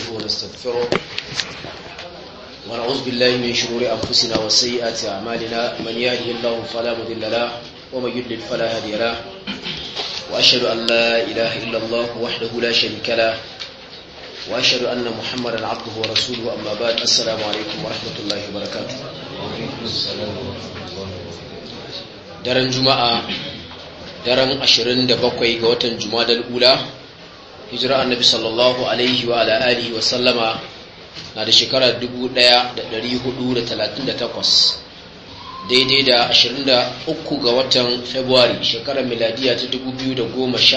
ونستغفره ونعوذ بالله من شرور أنفسنا وسيئات أعمالنا من يهده الله فلا مضل له ومن يضلل فلا هادي له وأشهد أن لا إله إلا الله وحده لا شريك له وأشهد أن محمدا عبده ورسوله أما بعد السلام عليكم ورحمة الله وبركاته. daren juma'a daren 27 ga watan jumadal ula hijira annabi sallallahu alaihi wa ala alihi wa sallama na da shekara 1438 daidai da 23 ga watan february shekarar miladiya ta 2017.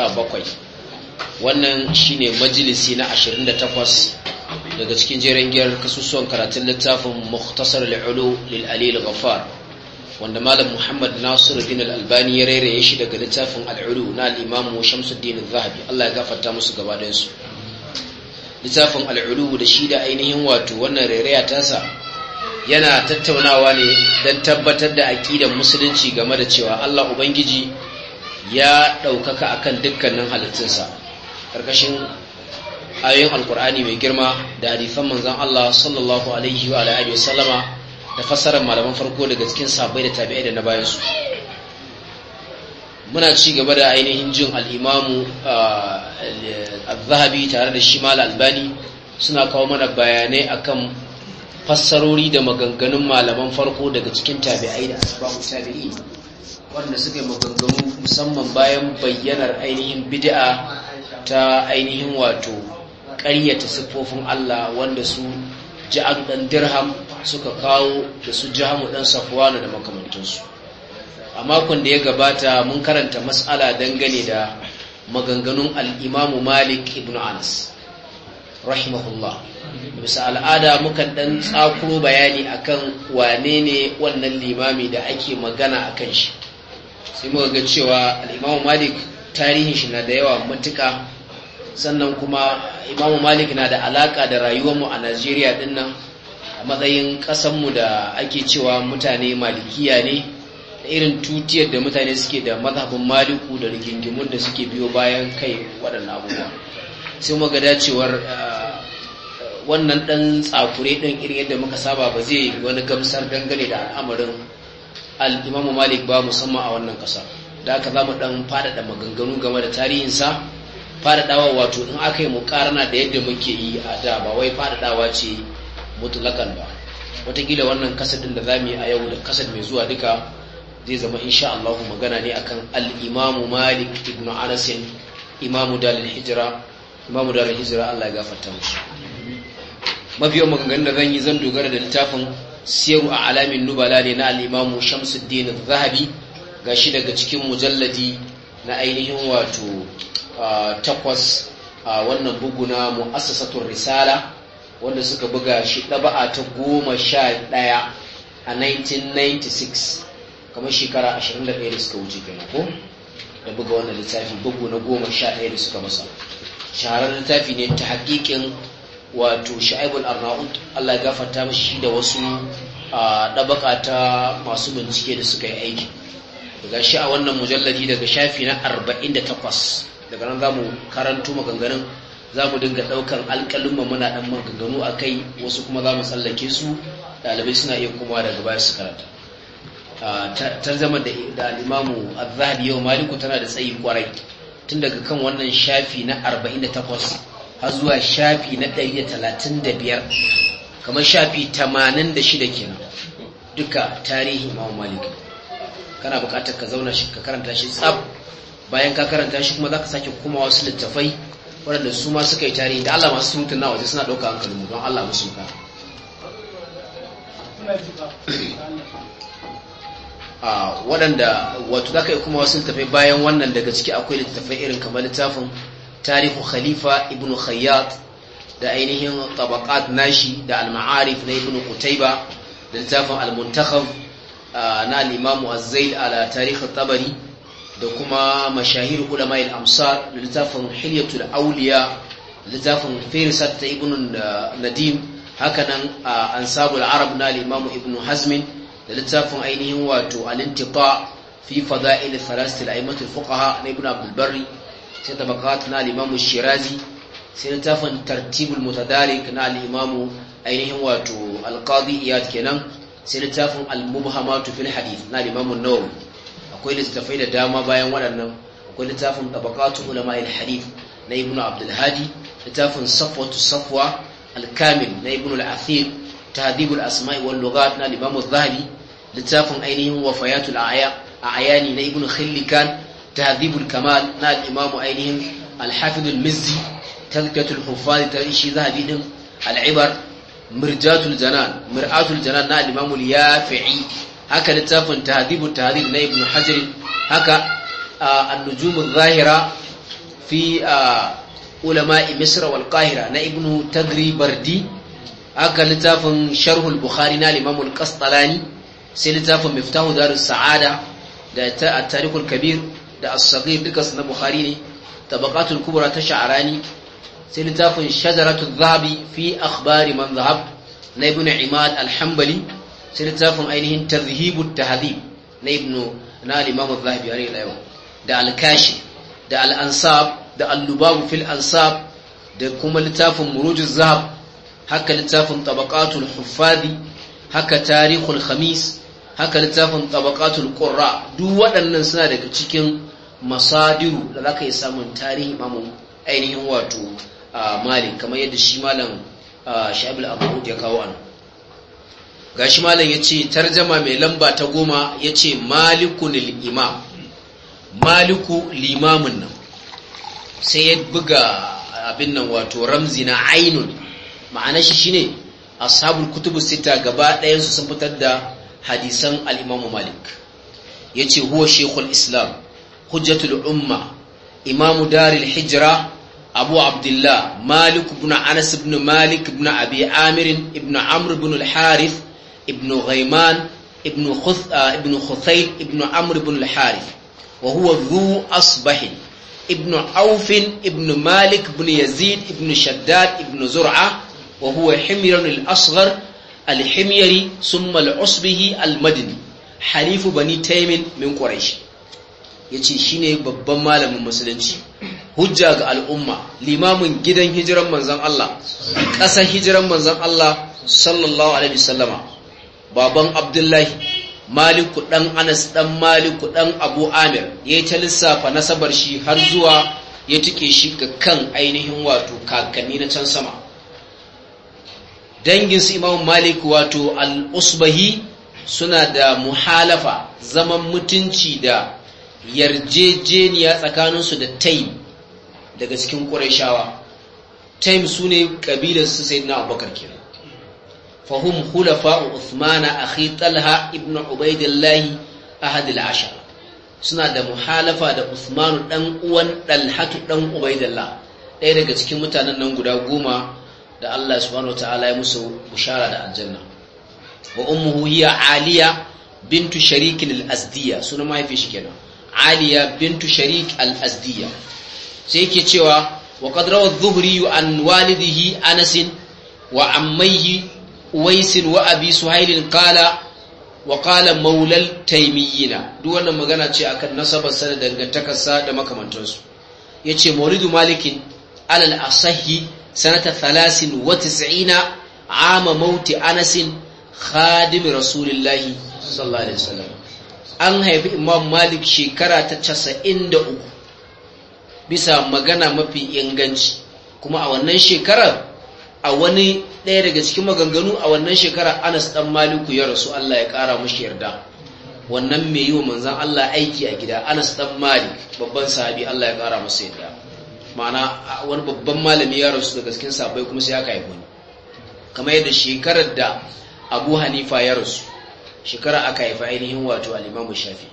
Wannan shine majalisi na 28 daga cikin jerin giyar kasusuwan karatun littafin Mukhtasar al-Ulu lil Ali al-Ghaffar wanda Malam Muhammad Nasiruddin al-Albani ya rairaye shi daga littafin al-Ulu na al-Imam Shamsuddin al-Zahabi, Allah ya gafarta musu gaba ɗayan su. Littafin al-Ulu da shi da ainihin wato wannan rairaya tasa yana tattaunawa ne don tabbatar da aqidar musulunci game da cewa Allah Ubangiji ya ɗaukaka akan dukkanin halittunsa karkashin ayoyin alkur'ani mai girma da hadisan manzon Allah sallallahu alaihi wa alihi wasallama da fassarar malaman farko daga cikin sahabbai da tabi'ai da na bayan su. Muna ci gaba da ainihin jin al-Imam al-Zahabi tare da shi Malam Albani suna kawo mana bayanai akan fassarori da maganganun malaman farko daga cikin tabi'ai da asbabu tabi'i wanda suka yi maganganu musamman bayan bayyanar ainihin bid'a ta ainihin wato ƙaryata siffofin Allah wanda su Ja'ad dan Dirham suka kawo da su Jahamu dan Safwan da makamantansu. A makon da ya gabata mun karanta mas'ala dangane da maganganun al-Imam Malik ibn Anas rahimahullah. Bisa al'ada mukan dan tsakuro bayani akan wane ne wannan limami da ake magana akan shi. Sai muka ga cewa al-Imam Malik tarihin shi na da yawa matuƙa, sannan kuma Imam Malik na da alaka da rayuwarmu a Najeriya din nan a matsayin ƙasanmu da ake cewa mutane malikiya ne, da irin tutiyar da mutane suke da mazhabin Maliku da rigingimun da suke biyo bayan kai waɗannan abubuwa. Sai muka ga dacewar wannan ɗan tsakure ɗin irin yadda muka saba ba zai wani gamsar dangane da al'amarin al-Imam Malik ba, musamman a wannan ƙasa. Da haka za mu ɗan faɗaɗa maganganu game da tarihinsa, faɗaɗawa wato in aka yi muƙarana da yadda muke yi a da, ba wai faɗaɗawa ce mutulakan ba. Wataƙila wannan kasar ɗin da za mu yi a yau da kasar mai zuwa duka zai zama insha Allah magana ne akan al-Imam Malik ibn Anas, imamu dalil hijira Allah ya gafarta musu. Mafiyan maganganun da zan yi zan dogara da littafin Siyaru a Alamin Nubala ne na al-Imam Shamsuddin al-Zahabi, gashi daga cikin mujalladi na ainihin wato 8 a wannan bugu na Mu'assasatur Risala wanda suka buga shi ɗaba'a ta 11 a 1996, kamar shekara 21 da suka wuce kenan ko da buga wannan littafi, bugu na 11 da suka masa. Shahararren littafi ne ta haƙiƙin wato Shu'aibul Arnaut, Allah ya gafarta mishi da wasu ɗabaka ta masu bincike da suka yi aiki. Daga shi a wannan mujalladi daga shafi na 48, daga nan za mu karanto maganganun, za mu dinga ɗaukar alƙalin muna ɗan maganganu a kai, wasu kuma za mu tsallake su, ɗalibai suna iya kuma daga baya su karanta. Tarzama da al-Imamu Az-Zahabi yau Maliku tana da tsayi kwarai, tun daga kan wannan shafi na 48 har zuwa shafi na 135, kamar shafi 86 kenan, duka tarihi Imam Malik. Kana buƙatar ka zauna shi ka karanta shi tsab, bayan ka karanta shi kuma za ka sake kuma wasu littafai waɗanda su ma suka yi tarihi. Da Allah masu surutun na waje suna ɗauka hankalinmu, don Allah musu ka waɗanda wato za ka yi kuma wasu littafai bayan wannan. Daga ciki akwai littafai irin kamar littafin Tarihu Khalifa Ibn Khayyat da ainihin tabaqat nashi, da al-Ma'arif na Ibn Qutayba, da littafin al-Muntakhab na al-Imam Az-Zaid ala Tarikh at-Tabari, da kuma Mashahir Ulama al-Amsar, da littafin Hilyatul Awliya, da littafin Firsat ta Ibn Nadim, hakanan Ansabul Arab na al-Imam Ibn Hazm, da littafin ainihin wato al-Intiqa fi Fada'il Thalath al-A'immat al-Fuqaha na Ibn Abdul Barri, sai tabaqat na al-Imam Shirazi, sai littafin tartibul mutadarik na al-imamu ainihin wato al-qadi iyad kenan, sai littafin al-mubhamatu fil hadith na al-imamu an-nawawi. akwai littafai da dama bayan waɗannan. akwai littafin tabaqatu ulama al-hadith na ibnu abdul hadi, littafin safwatu safwa al-kamil na ibnu al-athir, tahdhibul asma'i wal lughat na al-imamu az-zahabi, littafin ainihin wafayatul a'yani na ibnu khillikan, tahdhibul kamal na al-imamu ainihin al-hafiz al-mizzi, tazkiyatul huffaz ta shi zahabi din, al-ibar, mir'atul janan na al-imamu al-yafi'i, haka littafin tahdhibut tahdhib na ibnu hajar, haka an-nujum adh-dhahira fi ulama'i misr wal qahira na ibnu tagribardi, haka littafin sharhul bukhari na al-imamu al-qastalani, sai littafin miftahu darus sa'ada da at-tarikhul kabir da as-saghir duka na bukhari ne, tabaqatul kubra ta sha'rani, sai littafin shajaratul zahabi fi akhbari man zahab na ibn imad al-hanbali, sai littafin ainihin tadhhibut tahdhib na al-imam az-zahabi alayhi rahma, da al-kashi da al-ansab da al-lubab fil ansab, da kuma littafin murujuz zahab, haka littafin tabaqatul huffadi, haka tarikhul khamis, haka littafin tabaqatul qurra. Duk waɗannan suna daga cikin masadiru da zaka yi samun tarihi imamu ainihin wato Malik, kamar yadda shi malam Sha'ib al-Abud ya kawo an. Gashi malam yace tarjuma mai lamba ta 10 yace Malikul imam, Maliku limamin nan, sai ya buga abin nan wato ramzi na ainun, ma'ana shi shine ashabul kutubus sita gaba ɗayan su sun fitar da hadisan al-Imam Malik. yace huwa shaykhul islam hujjatul umma imamu daril hijra abu abdullah malik ibn anas ibn malik ibn abi amir ibn amr ibn al-harith ibn ghayman ibn khuthayl ibn amr ibn al-harith wa huwa dhu asbah ibn auf ibn malik ibn yazid ibn shaddad ibn zur'a wa huwa himyar al-asghar al-himyari thumma al-usbihi al-madini halifu bani taymin min quraish. yace shine babban malamin musulunci, hujja ga al'umma, limamin gidan hijiran manzon Allah, ƙasar hijiran manzon Allah sallallahu alaihi wasallama, baban Abdullahi, Maliku dan Anas dan Maliku dan Abu Amir. Yayi ta lissafa nasabar shi har zuwa ya tike shi ga kan ainihin wato kakanni na can sama. Dangin su Imam Malik wato al-Usbahi suna da muhalafa, zaman mutunci da yarjejeniya tsakaninsu da Taym daga cikin Qurayshawa. Taym sune kabilar su Sayyidina Abubakar kenan. fahum khulafa'u Uthman akhi Talha ibn Ubaydillah ahad al-ashar. Suna da muhalafa da Uthman dan uwan Talha dan Ubaydillah, ɗaya daga cikin mutanen nan guda 10 da Allah subhanahu wataala ya musu bushara da aljanna. wa ummuhu hiya Aliya bintu Sharik al-Azdiya, sunan mahaifi shi kenan, Aliya bintu Sharik al-Azdiya. sai yake cewa wa qad rawa adh-Dhuhri an walidihi Anas wa ammayhi Uwais wa Abi Suhail qala wa qala maulal taymiyina. duk wannan magana ce akan nasabar sa da dangantakarsa da makamantansu. yace maulidu malikin alal asahi sanata 93 ama mauti Anas khadim rasulillahi sallallahu alaihi wasallam. an haifi Imam Malik shekara ta 93 bisa magana mafi inganci, kuma a wannan shekarar, a wani ɗaya daga cikin maganganu, a wannan shekara Anas dan Maliku ya rasu, Allah ya ƙara mashi yarda. wannan mai yi wa manzan Allah aiki a gida, Anas dan Malik, babban sahabi, Allah ya ƙara masa yarda. ma'ana wani babban malami ya rasu daga cikin sahabbai, kuma sai aka haifu ne. kamar yadda shekarar da Abu Hanifa ya rasu, shekara aka haifa ainihin wato al-Imam Shafi'i,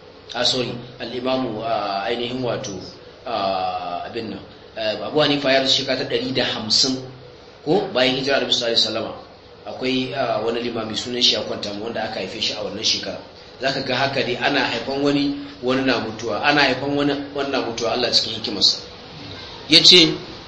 al-Imam ainihin wato abin nan Abu Hanifa ya rasu shekara ta 150 ko bayan hijira Annabi sallallahu alaihi wasallam. akwai wani limami sunan shi ya kwanta mu wanda aka haife shi a wannan shekara. zaka ga haka dai ana haifan wani na mutuwa, ana haifan wani na mutuwa, Allah cikin hikimarsa. yace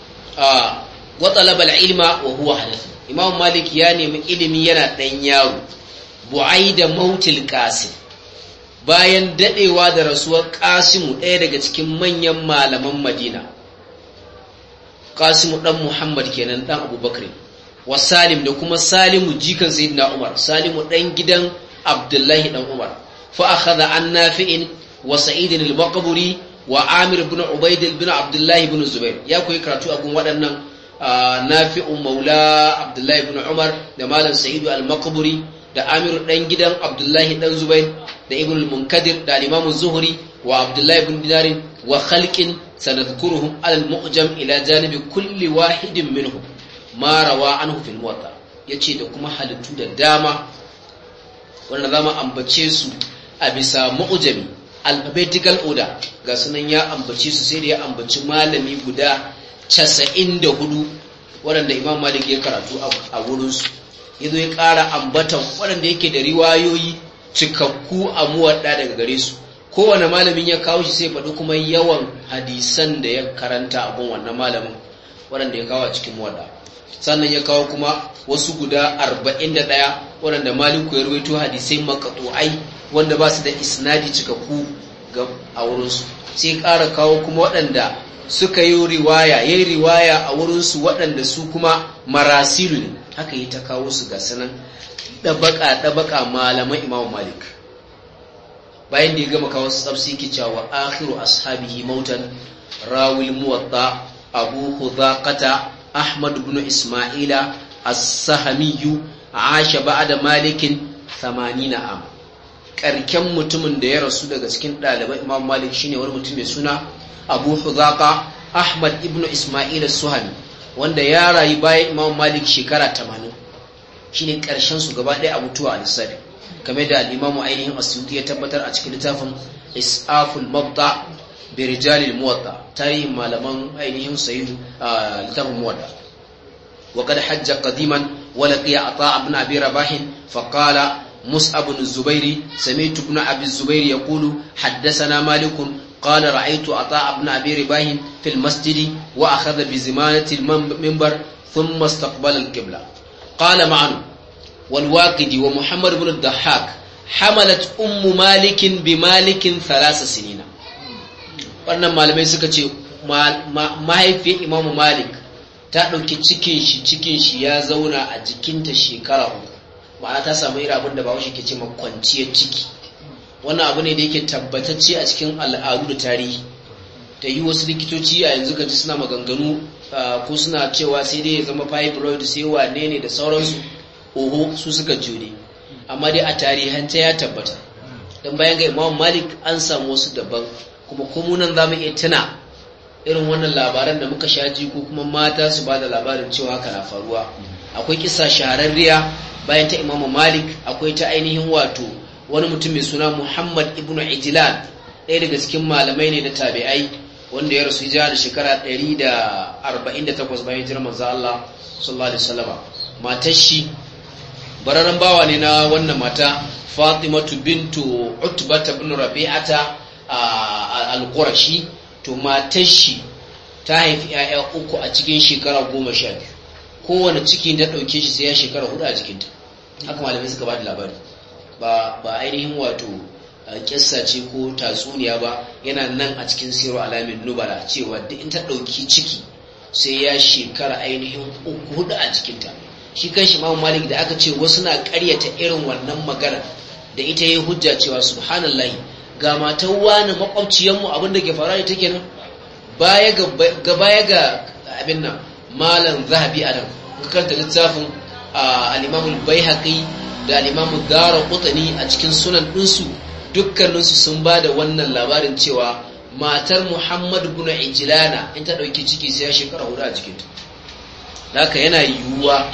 wa talaba al-ilma wa huwa hadath. Imam Malik ya nemi ilimi yana dan yaro, bu'aida mautil Qasim, bayan dadewa da rasuwar Qasim, ɗaya daga cikin manyan malaman Madina. qasim dan muhammad kenan dan abubakar wa salim da kuma salimu jikan sayyidina umar salimu dan gidan abdullahi dan umar fa akhadha an nafi'in wa sa'id al-maqburi wa amir ibn ubayd ibn abdullahi ibn zubair ya koyi karatu a gun waɗannan nafi'u maula abdullahi ibn umar da malam sa'id al-maqburi da amir dan gidan abdullahi dan zubair da ibn al-munkadir da imam az-zuhri wa abdullahi ibn dinar wa khalqin sanadhkuruhum al-mu'jam ila janibi kulli wahidin minhum ma rawa anhu fil muwatta yace da kuma halittu da dama wanda zamu ambace su a bisa mu'jami alphabetical order ga sunan ya ambace su sai da ya ambaci malami guda 94 waɗanda Imam Malik ya karatu a wurin su yazo ya ƙara ambatan waɗanda yake da riwayoyi cikakku a muwadda daga gare su kowane malamin ya kawo shi sai faɗi kuma yawan hadisan da ya karanta a gun wannan malamin waɗanda ya kawo a cikin muwadda sannan ya kawo kuma wasu guda 41 waɗanda Maliku ya rawaito hadisai maqtu'ai wanda ba su da isnadi cikakku a wurinsu sai ƙara kawo kuma waɗanda suka yi riwaya a wurinsu waɗanda su kuma marasilu ne haka yi ta kawo su ga sanan ɗabaka malaman Imam Malik bayan da ya gama kawo su tsabsi ki cewa akhiru ashabihi mautan rawil muwatta abu hudhaqata ahmad ibn isma'ila as-sahmi asha ba'da malikin 80 am karken mutumin da ya rasu daga cikin ɗaliban Imam Malik shine wani mutum mai suna Abu Hudhaqa Ahmad ibn Isma'il as-Suhami wanda ya rayu bayan Imam Malik shekara 80 shine karshen su gaba ɗaya a mutuwa a lissafi kamar da al-Imam ainihin Asyuti ya tabbatar a cikin littafin Is'aful Mabda bi Rijalil Muwatta tarihin malaman ainihin sahih littafin Muwatta wa qad hajja qadiman wa laqiya Ata ibn Abi Rabah fa qala مصعب بن الزبير سمعت ابن أبي الزبير يقول حدثنا مالك قال رأيت عطاء بن أبي رباه في المسجد وأخذ بزمانة المنبر ثم استقبل القبلة قال معن والواقدي ومحمد بن الضحاك حملت مالك بمالك 3 سنين wannan malamai suka ce mahaifiyar Imam Malik ta ɗauki cikin shi ya zauna a jikinta shekara 3 ma'ana ta samu irin abin da ba washe ke ce kwanciyar ciki wannan abu ne da yake tabbatacce a cikin al'adu da tarihi ta yi wasu likitoci a yanzu ka ji suna maganganu ko suna cewa sai dai ya zama fibroid sai wane ne da sauransu oho su suka jure amma dai a tarihance ya tabbata don bayan ga Imam Malik an samu wasu daban kuma nan za mu iya tuna irin wannan labaran da muka shaji ko kuma mata su ba da labarin cewa haka na faruwa akwai kisa shahararriya bayan ta Imam Malik akwai ta ainihin wato wani mutum mai suna Muhammad ibn Ijlan ɗaya daga cikin malamai ne da tabi'ai wanda ya rasu hijira da shekara 148 bayan hijirar manzo Allah sallallahu alaihi wasallam matar shi bararan bawa ne na wannan mata Fatimatu bintu Utbah ibn Rabi'ata al-Qurashi to matar shi ta haifi 'ya'ya 3 a cikin shekara 12 kowane ciki da ɗauke shi sai ya shekara 4 a jikinta haka malamai suka ba da labari ba ainihin wato kissa ce ko tatsuniya ba yana nan a cikin siru alamin nubala cewa duk in ta ɗauki ciki sai ya shekara ainihin 4 a jikinta shi kanshi Imam Malik da aka ce wasu na ƙaryata irin wannan magana da ita yayin hujja cewa subhanallahi ga matan wani makwabciyanmu abinda ke faruwa ita kenan baya ga abin nan malam zahabi adam karanta littafin al-imam al-baihaqi da al-imam ad-darqutni a cikin sunan dinsu dukkaninsu sun bada wannan labarin cewa matar Muhammad ibn Ijlana in ta dauki ciki sai ya shekara 4 a cikin ta haka yana yiwuwa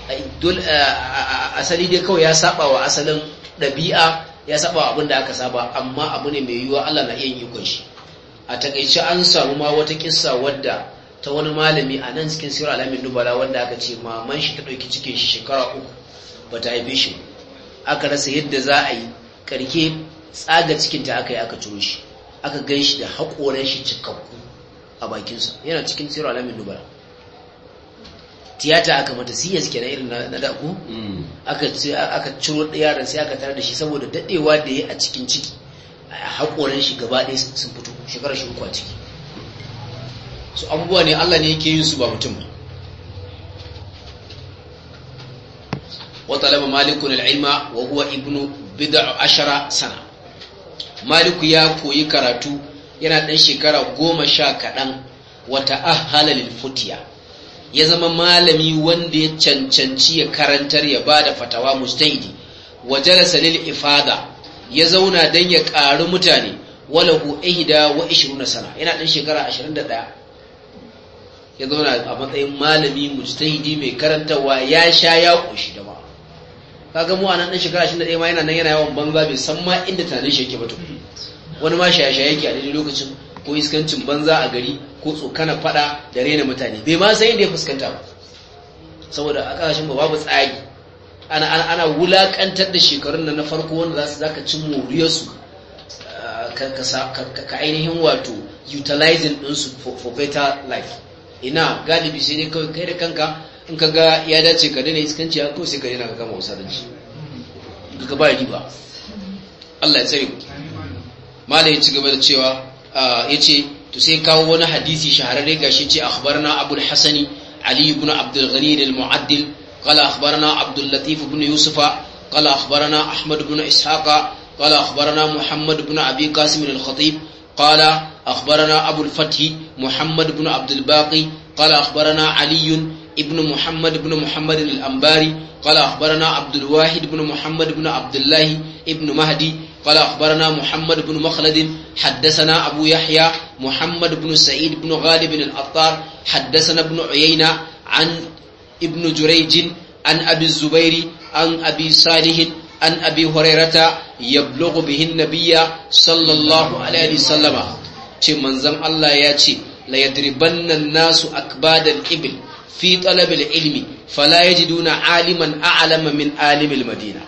asali dai kawai ya saba wa asalin dabi'a ya saba wa abin da aka saba amma abu ne mai yiwuwa Allah na iya yin ikon shi a takeice an samu ma wata kissa wadda ta wani malami a nan cikin sirar alamin nubala wanda aka ce maman shi ta ɗauki cikin shi shekara 3 ba ta haife shi aka rasa yadda za a yi karke tsaga cikinta aka yi aka ciro shi aka gan shi da haƙoran shi cikakku a bakinsa yana cikin sirar alamin nubala tiyata aka mata siyas kenan irin na dako aka ciro yaron sai aka tare da shi saboda daɗewa da ya a cikin ciki a haƙoran shi gaba ɗaya sun fito shekarar shi 3 a ciki su abubuwa ne Allah ne yake yin su ba mutum ba. wa talaba malikun al-ilma wa huwa ibnu bid'a ashara sana. maliku ya koyi karatu yana dan shekara 10 kadan wa ta'ahhala lil futiya, ya zama malami wanda ya cancanci ya karantar ya bada fatawa mujtahidi. wa jalasa lil ifada, ya zauna dan ya ƙaru mutane. walahu 21 sana, yana dan shekara 21 ya zauna a matsayin malami mujtahidi mai karantawa, ya sha ya koshi da ba. kaga mu anan dan shekara 21 ma yana nan yana yawan banza, bai san ma inda tunanin shi yake ba to. wani ma shaye-shaye yake a daidai lokacin, ko iskancin banza a gari, ko tsokana fada da rena mutane, bai ma san inda ya fuskanta ba, saboda a kasashen babu tsari. ana wulakantar da shekarun nan na farko wanda zaka cin moriyarsu, ka ainihin wato utilizing ɗinsu for better life. ina galibi sai dai kawai kai da kanka in ka ga ya dace ka daina iskanci ya kawai sai ka daina ka gama wasaranci ka ba riba. Allah ya tsare ku. malai ya ci gaba da cewa yace to sai kawo wani hadisi shahararre gashi ce akhbarna abul hasani ali ibn abdul ghani al-mu'addil qala akhbarna abdul latif ibn yusufa qala akhbarna ahmad ibn ishaqa qala akhbarna muhammad ibn abi qasim al-khatib qala akhbarna abu al-fath muhammad ibn abdul baqi qala akhbarna ali ibn muhammad al-anbari qala akhbarna abdul wahid ibn muhammad ibn abdullah ibn mahdi قال أخبرنا محمد بن مخلد حدثنا أبو يحيى محمد بن سعيد بن غالب الأطار حدثنا ابن عيينة عن ابن جريج عن أبي الزبير عن أبي صالح عن أبي هريرة يبلغ به النبي صلى الله عليه وسلم منزم الله ياتي لا يضربن الناس أكباد الإبل في طلب العلم فلا يجدون عالما أعلم من عالم المدينة.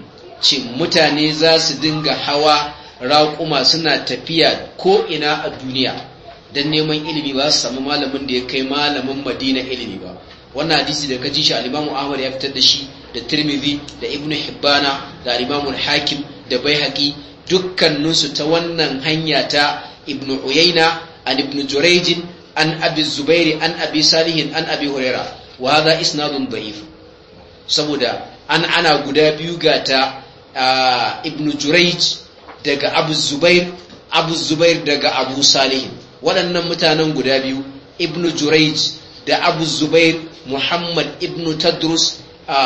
mutane za su dinga hawa raƙuma suna tafiya ko ina a duniya don neman ilimi, ba su samu malamin da ya kai malamin Madina ilimi ba. wannan hadisi da ka ji shi al-Imam Ahmad ya fitar da shi, da Tirmidhi, da Ibn Hibbana, da al-Imam al-Hakim, da Baihaqi, dukkaninsu ta wannan hanya ta Ibn Uyayna an Ibn Jurayj an Abi Zubair an Abi Salih an Abi Hurairah, wa hadha isnadun da'if. saboda ana guda biyu ga ta Ibn Jurayj daga Abu Zubair daga Abu Salih. waɗannan mutanen guda biyu, Ibn Jurayj da Abu Zubair, Muhammad ibn Tadrus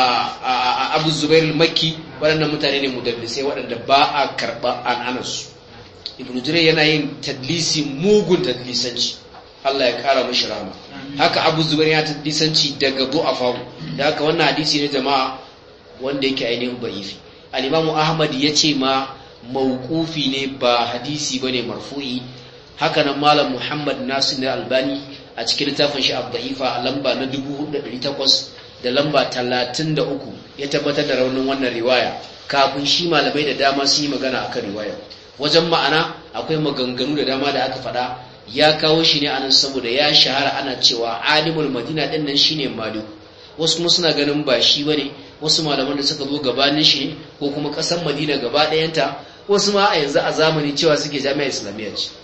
Abu Zubair al-Makki, waɗannan mutane ne mudallisai waɗanda ba a karɓa anansu. Ibn Jurayj yana yin tadlisi, mugun tadlisanci, Allah ya ƙara mashi rahama. haka Abu Zubair ya tadlisanci daga du'afa. da haka wannan hadisi ne jama'a wanda yake ainihin da'ifi. al-Imam Ahmad ya ce ma mawqufi ne, ba hadisi bane marfu'i. haka nan malam Muhammad Nasir al-Albani a cikin littafin shi ad-da'ifa a lamba na 4800 da lamba 33 ya tabbatar da raunin wannan riwaya. kafin shi malamai da dama sun yi magana akan riwaya. wajen ma'ana akwai maganganu da dama da aka faɗa. ya kawo shi ne anan saboda ya shahara ana cewa alimul Madina din nan shine Malik. wasu kuma suna ganin ba shi bane, wasu malaman da suka zo gabanin shi ne, ko kuma kasar Madina gaba ɗayanta. wasu ma a yanzu a zamani cewa suke jami'a islamiyya ce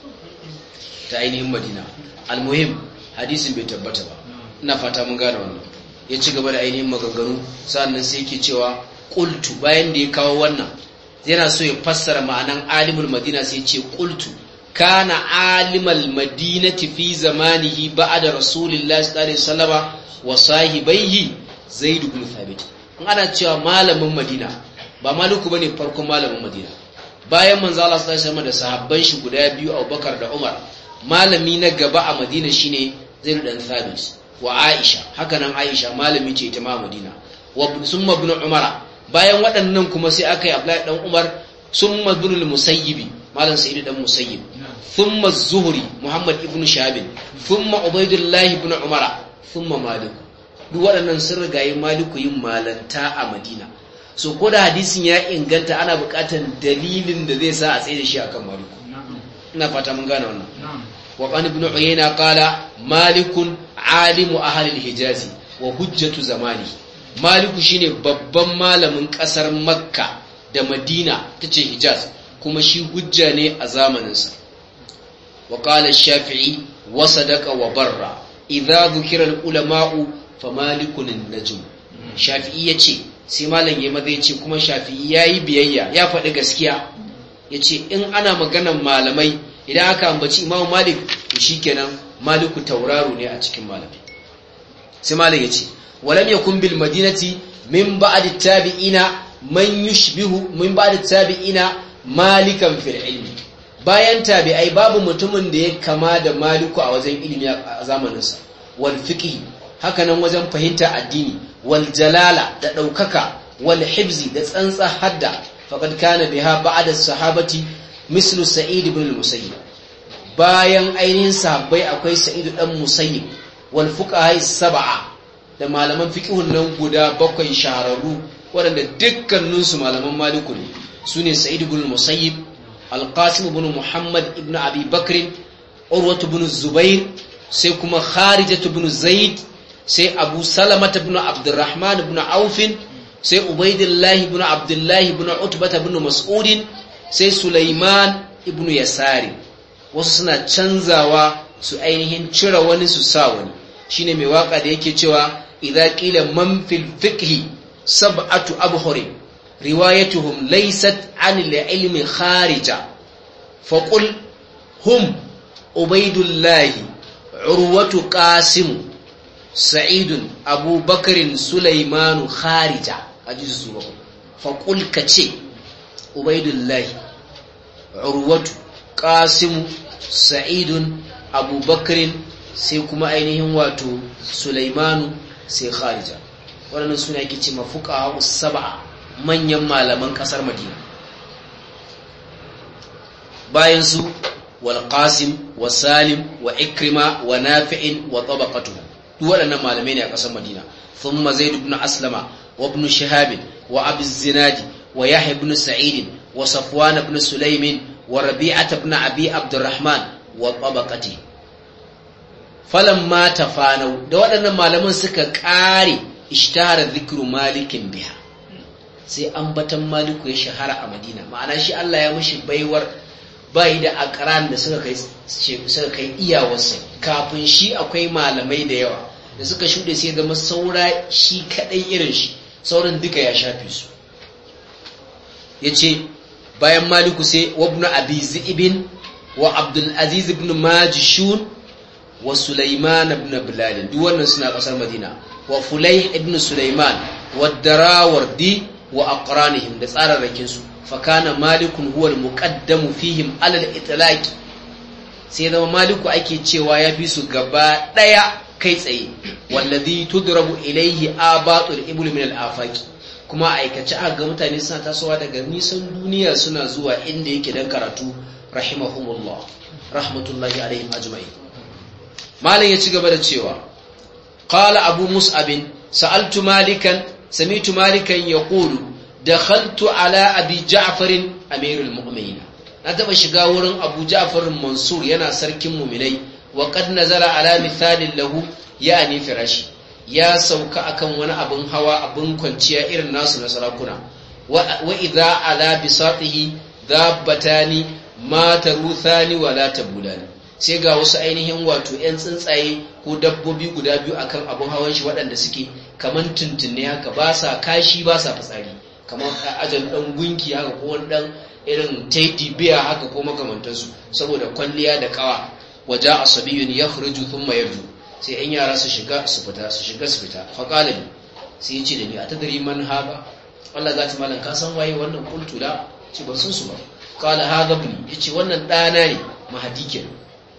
ta ainihin Madina. almuhim hadisin bai tabbata ba, ina fata mun gane wannan. ya ci gaba da ainihin maganganu, sannan sai yake cewa qultu, bayan da ya kawo wannan yana so ya fassara ma'anan alimul Madina, sai ya ce qultu kana alimal madinati fi zamanihi ba'da rasulillahi sallallahu alaihi wasallama wa sahibaihi zaid ibn thabit. in ana cewa malamin Madina, ba Maliku bane farkon malamin Madina. bayan manzo Allah sallallahu alaihi wasallam da sahabban shi guda biyu Abubakar da Umar, malami na gaba a Madina shine Zaid dan Thabit. wa Aisha, haka nan Aisha malami ce ita ma Madina. wa summa ibn Umar, bayan waɗannan kuma sai aka yi Abdullahi dan Umar, summa ibn al-Musayyib, malam Sa'id dan Musayyib, thumma az-Zuhri Muhammad ibn Shahab, thumma Ubaydullah ibn Umar, thumma Malik. duk waɗannan sun rigayi Maliku yin malanta a Madina. so ko da hadisin ya inganta, ana buƙatar dalilin da zai sa a tsaye da shi akan Maliku. ina fata mun gane wannan. wa qan ibn Uyayna qala Malikun alimu ahli al-Hijaz wa hujjatu zamani. Maliku shine babban malamin ƙasar Makka da Madina tace Hijaz, kuma shi hujja ne a zamaninsa. wa qala Shafi'i wa sadaqa wa barra idza dhukira al-ulama'u fa malikun an-najm. Shafi'i yace sai malam yayi maza yace kuma Shafi'i yayi biyayya ya faɗi gaskiya yace in ana maganan malamai idan aka ambaci Imam Malik to shikenan Maliku tauraro ne a cikin malamai. Sai malam yace walam yakun bil madinati min ba'd at-tabi'ina man yushbihu min ba'd at-tabi'ina malikan fil ilmi. Bayan tabi'ai babu mutumin da ya kama da Maliku a wajen ilimi a zamaninsa, wal fiqh haka nan wajen fahimta addini, wal jalala da daukaka, wal hibzi da tsantsa hadda. Faqad kana biha ba'da sahabati mislu Sa'id ibn al-Musayyib. Bayan ainihin sahabbai akwai Sa'id dan Musayyib, wal fuqaha sab'a da malaman fiqhun nan guda 7 shahararru waɗanda dukkaninsu malaman Maliku ne. Sune Sa'id ibn al-Musayyib, Al-Qasim ibn Muhammad ibn Abi Bakr, Urwatu ibn Zubair, sai kuma Kharijatu ibn Zaid, sai Abu Salamah ibn Abdurrahman ibn Auf, sai Ubaydullah ibn Abdullah ibn Utbah ibn Mas'ud, sai Sulaiman ibn Yasari. Wasu suna canzawa su ainihin cire wani su sa wani. Shine mai waka da yake cewa idza qila man fil fiqhi sab'atu abhurin riwayatuhum laysat 'anil ilmi kharija faqul hum Ubaydullah, Urwatu, Qasim, Sa'id, Abu Bakr, Sulaiman, kharija. Ajizu zuwa faqul kace Ubaydullah, Urwatu, Qasim, Sa'id, Abu Bakr, sai kuma ainihin wato Sulaiman, sai kharija. Wannan suna yake ce mafuqaha sab'a, manyan malaman kasar Madina. Bayan su wal Qasim wa Salim wa Ikrima wa Nafi' wa tabaqatuhu, duk waɗannan malamai ne a kasar Madina. Thumma Zaid ibn Aslama wa ibn Shihab wa Abi Zinadi wa Yahya ibn Sa'id wa Safwan ibn Sulaym wa Rabi'ah ibn Abi Abdurrahman wa tabaqati. Falamma tafanau, da waɗannan malaman suka ƙare, ishtahara dhikru Malikin biha, sai ambatan Maliku ya shahara a Madina. Ma'ana shi Allah ya mishi baiwar bai da aqran da suka kai iyawarsa. Kafin shi akwai malamai da yawa da suka shude, sai zama saura shi kadai irin shi, sauran duka ya shafe su. Yace bayan Maliku sai Ibn Abi Zi'ib wa Abdul Aziz ibn Majishun wa Sulaiman ibn Bilal, duk wannan suna kasar Madina, wa Fulayh ibn Sulaiman wa Darawardi wa aqranihim da tsararrakin su. Fa kana Malikun huwa al-muqaddamu fihim ala al-itlaq, sai zama Maliku ake cewa yafi su gaba daya kai tsaye. Wallazi tudrabu ilayhi abatul ibl min al-afaq, kuma aikace aka ga mutane suna tasowa daga nisan duniya suna zuwa inda yake dan karatu. Rahimahumullah, rahmatullahi alaihim ajma'in. Malam ya ci gaba da cewa qala Abu Mus'ab sa'altu Malikan sami'tu Malikan yaqulu dakhaltu ala Abi Ja'far amirul mu'minin. Na taba shiga wurin Abu Ja'far Mansur yana sarkin mu'minai, wa qad nazara ala mithalin lahu yani firashi, ya sauka akan wani abin hawa, abin kwanciya irin nasu na sarakuna. Wa idha ala bisatihi dabbatani ma taruthani wa la tabulani, sai ga wasu ainihin wato 'yan tsuntsaye ko dabbobi guda biyu akan abin hawan shi waɗanda suke kaman tuntunne haka, ba sa kashi ba sa fitsari, kamar ajal ɗan gunki haka ko wani ɗan irin taiti biya haka ko makamantansu, saboda kwalliya da kawa. Waja asabiyun yakhruju thumma yarju, sai 'yan yara su shiga su fita, su shiga su fita. Faqala li, sai ya ce da ni atadri man haba, Allah zata malan ka san waye wannan? Qultu la, ce ban san su ba. Qala hadha ibni, yace wannan ɗana ne, Mahdi kenan.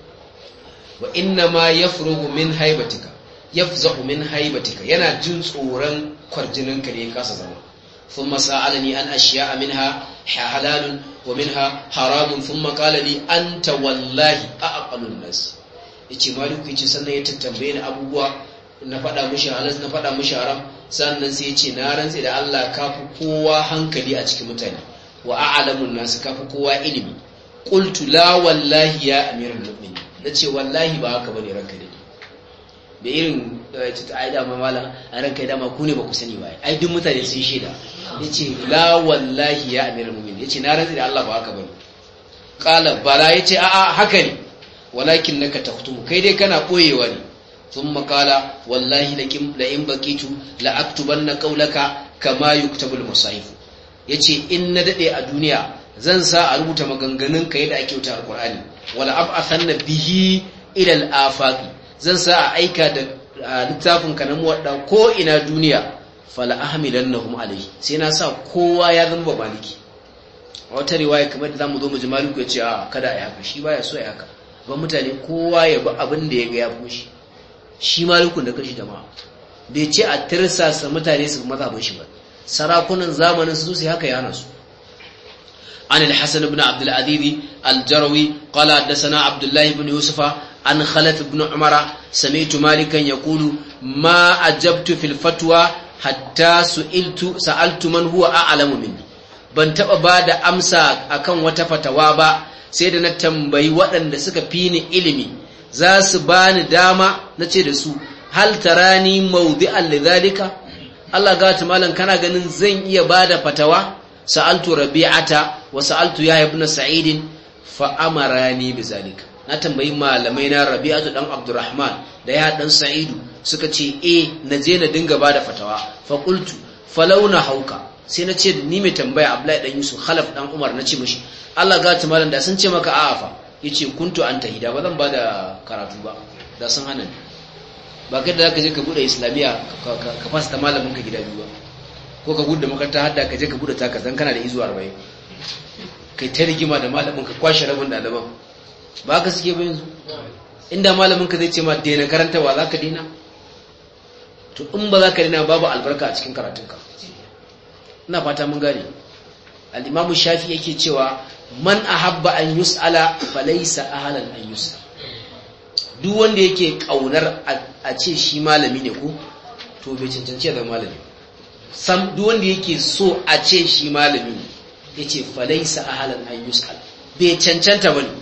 Wa inna ma yafrugu min haibatika, yafza'u min haibatika, yana jin tsoron kwarjininka ne ya kasa zama. Thumma sa'alani an ashiya'a minha halalun wa minha haramun, thumma qala li anta wallahi aqalun nas. Yace Maliku yace sannan ya tambaye ni abubuwa, na faɗa mushi halal na faɗa mushi haram, sannan sai yace na rantsi da Allah kafi kowa hankali a cikin mutane, wa a'lamun nas, kafi kowa ilimi. Qultu la wallahi ya amiral mu'minin, nace wallahi ba haka bane ranka dai. Da irin ta aida ma mala a ranka dama ku ne ba ku sani ba, ai duk mutane sun shaida. Yace la wallahi ya amiral mu'minin, yace na rantsi da Allah ba haka bane. Qala bala, yace a'a haka ne. walakinnaka taktumu kai dai kana boyewa ne thumma qala wallahi la in baqitu la aktubanna qawlaka kama yuktabu al-musahif yace in na dade a duniya zan sa a rubuta maganganun ka yadda ake wuta alqur'ani wala ab'athanna bihi ila al-afaqi zan sa a aika da littafin ka na muwadda ko ina duniya fala ahmilannahum alayhi sai na sa kowa ya zama maliki wata riwaya kamar da zamu zo mu ji maliku ya ce a kada a haka shi baya so ya haka ba mutane kowa ya bi abin da ya ga ya fushi shi malikun da kashi jama'a bai ce a tirsasa mutane su mazhabin shi ba sarakunan zamanin su sai haka ya hana su an al-hasan ibn abd al-aziz al-jarawi qala hadathana abdullah ibn yusufa an khalaf ibn umara sami'tu malikan yaqulu ma ajabtu fil fatwa hatta sa'altu man huwa a'lamu minni ban taba bada amsa akan wata fatawa ba sai da na tambayi waɗanda suka fi ni ilimi za su bani dama nace da su hal tarani mawdi'an lidhalika Allah ga ta malan kana ganin zan iya bada fatawa sa'altu rabi'ata wa sa'altu yahya ibn sa'id fa amarani bizalika na tambayi malamai na rabi'atu dan abdurrahman da ya dan sa'idu suka ce naje na dinga bada fatawa fa qultu falawna hauka sai na ce ni mai tambaya abdullahi dan yusuf khalaf dan umar na ce mishi Allah ga ta malan da sun ce maka a'a fa yace kuntu anta hida ba zan bada karatu ba da sun hana ni ba kai da zaka je ka bude islamiya ka fasa malamin ka gida biyu ba ko ka bude makaranta hadda ka je ka bude taka dan kana da izu 40 kai ta rigima da malamin ka kwashe rabin daliban ba ka suke ba yanzu inda malamin ka zai ce ma daina karantawa zaka daina to in ba zaka daina babu albarka a cikin karatunka ina fata mun gane al-imam shafi yake cewa man ahabba an yus'ala falaysa ahlan an yus'al duk wanda yake kaunar a ce shi malami ne ko to bai cancanci da malami sam duk wanda yake so a ce shi malami ne yace falaysa ahlan an yus'al bai cancanta ba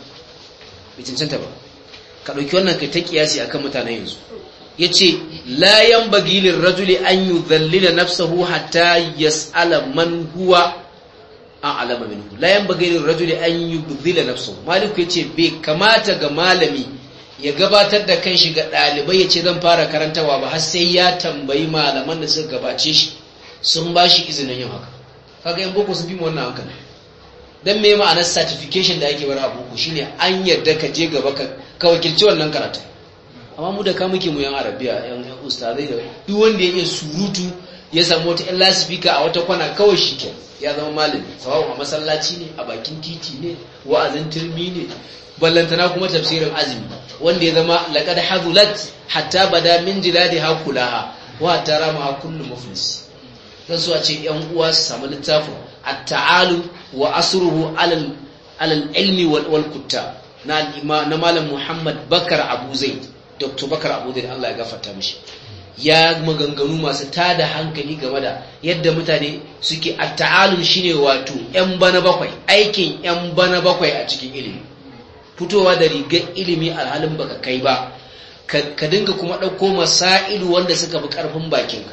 ka dauki wannan kai ta kiyasi akan mutanen yanzu yace la yanbaghi lirrajuli an yudhallila nafsahu hatta yas'ala man huwa a'lama minhu la yanbaghi lirrajuli an yudhilla nafsahu maliku yace bai kamata ga malami ya gabatar da kanshi ga dalibai yace zan fara karantawa ba har sai ya tambayi malaman da suka gabace shi sun bashi izinin yin haka kaga yan boko sun bi mu wannan hankali dan me ma'anar certification da ake bar a boko shine an yarda ka je gaba ka wakilci wannan karatu amma mu da ka muke mu yan arabiya yan ustazai da duk wanda ya iya surutu ya samu wata illa speaker a wata kwana kawai shike ya zama malami sawawa a masallaci ne a bakin titi ne wa'azin turmi ne ballantana kuma tafsirin azumi wanda ya zama laqad hadulat hatta bada min jiladiha kulaha wa tarama kullu muflis dan su a ce yan uwa su samu littafin at-ta'alu wa asruhu alal ilmi wal kuttab na malam Muhammad Bakar Abu Zaid Dr. Bakar Abu Zaid Allah ya gafarta mishi ya maganganu masu tada hankali game da yadda mutane suke at-ta'alum shine wato yan bana bakwai aikin yan bana bakwai a cikin ilimi fitowa da rigar ilimi alhalin baka kai ba ka dinga kuma dauko masailu wanda suka fi karfin bakinka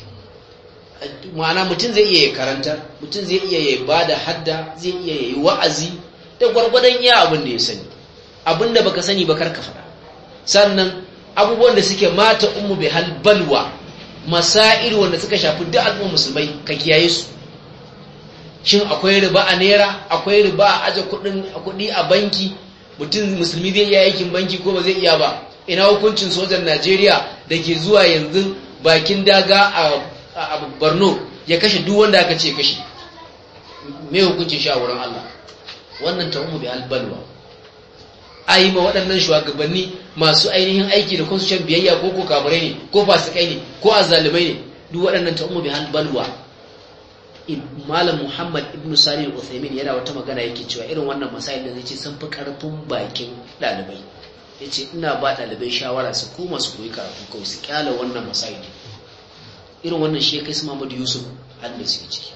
ma'ana mutum zai iya karanta mutum zai iya bada hadda zai iya yi wa'azi da gwargwadon iya abin da ya sani abin da baka sani ba karka faɗa sannan abubuwan da suke mata ummu bi halbalwa masail wanda suka shafi duk al'ummar musulmai ka kiyaye su shin akwai riba a naira akwai riba a aje kuɗi a banki mutum musulmi zai iya aikin banki ko ba zai iya ba ina hukuncin sojan Najeriya da ke zuwa yanzu bakin daga a Borno ya kashe duk wanda aka ce kashe me hukuncin shi a wurin Allah wannan ta ummu bi halbalwa ayi ma waɗannan shugabanni masu ainihin aiki da constitution biyayya ko kafirai ne ko fasikai ne ko azzalumai ne duk waɗannan ta ummu bi halbalwa malam Muhammad ibn Salih al-Uthaymeen yana wata magana yake cewa irin wannan masail da zai ce sun fi karfin bakin dalibai yace ina ba dalibai shawara su koma su koyi karatu kawai su kyala wannan masail irin wannan shi kai su Muhammad Yusuf halin da suke ciki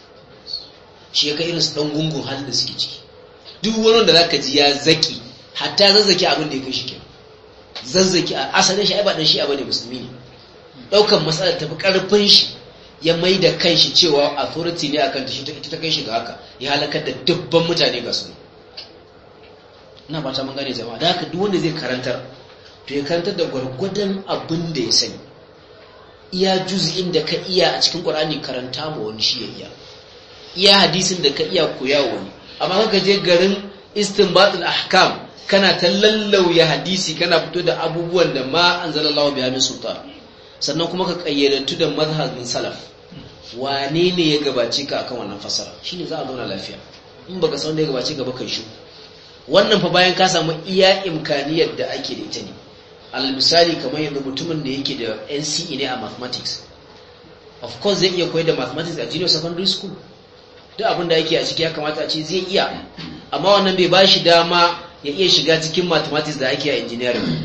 shi kai irin su dan gungun halin da suke ciki duk wani da zaka ji ya zaki hatta zazzaki abin da ya kai shi kenan zazzaki a asalin shi ai ba dan shi bane musulmi ne daukan matsalar tafi karfin shi ya mai da kanshi cewa authority ne akan ta shi ta kai shi ga haka ya halakar da dubban mutane ga su ina fata mun gane jama'a. Da haka duk wanda zai karantar to ya karantar da gwargwadon abin da ya sani. Iya juz'in da ka iya a cikin Qur'ani karanta ma wani shi ya iya hadisin da ka iya koya wani. Amma kaga je garin istinbatul ahkam kana ta lallauya hadisi kana fito da abubuwan da ma anzalallahu biha min sultan, sannan kuma ka kayyadantu da mazhabin salaf. Wane ne ya gabace ka akan wannan fasara? Shine za a zauna lafiya. In baka san da ya gabace ka ba kai shi. Wannan fa bayan ka samu iya imkaniyar da ake da ita ne. Al misali kamar yanzu mutumin da yake da NCE ne a mathematics, of course zai iya koyar da mathematics a junior secondary school. Duk abin da yake a ciki ya kamata a ce zai iya, amma wannan bai ba shi dama ya iya shiga cikin mathematics da ake a engineering.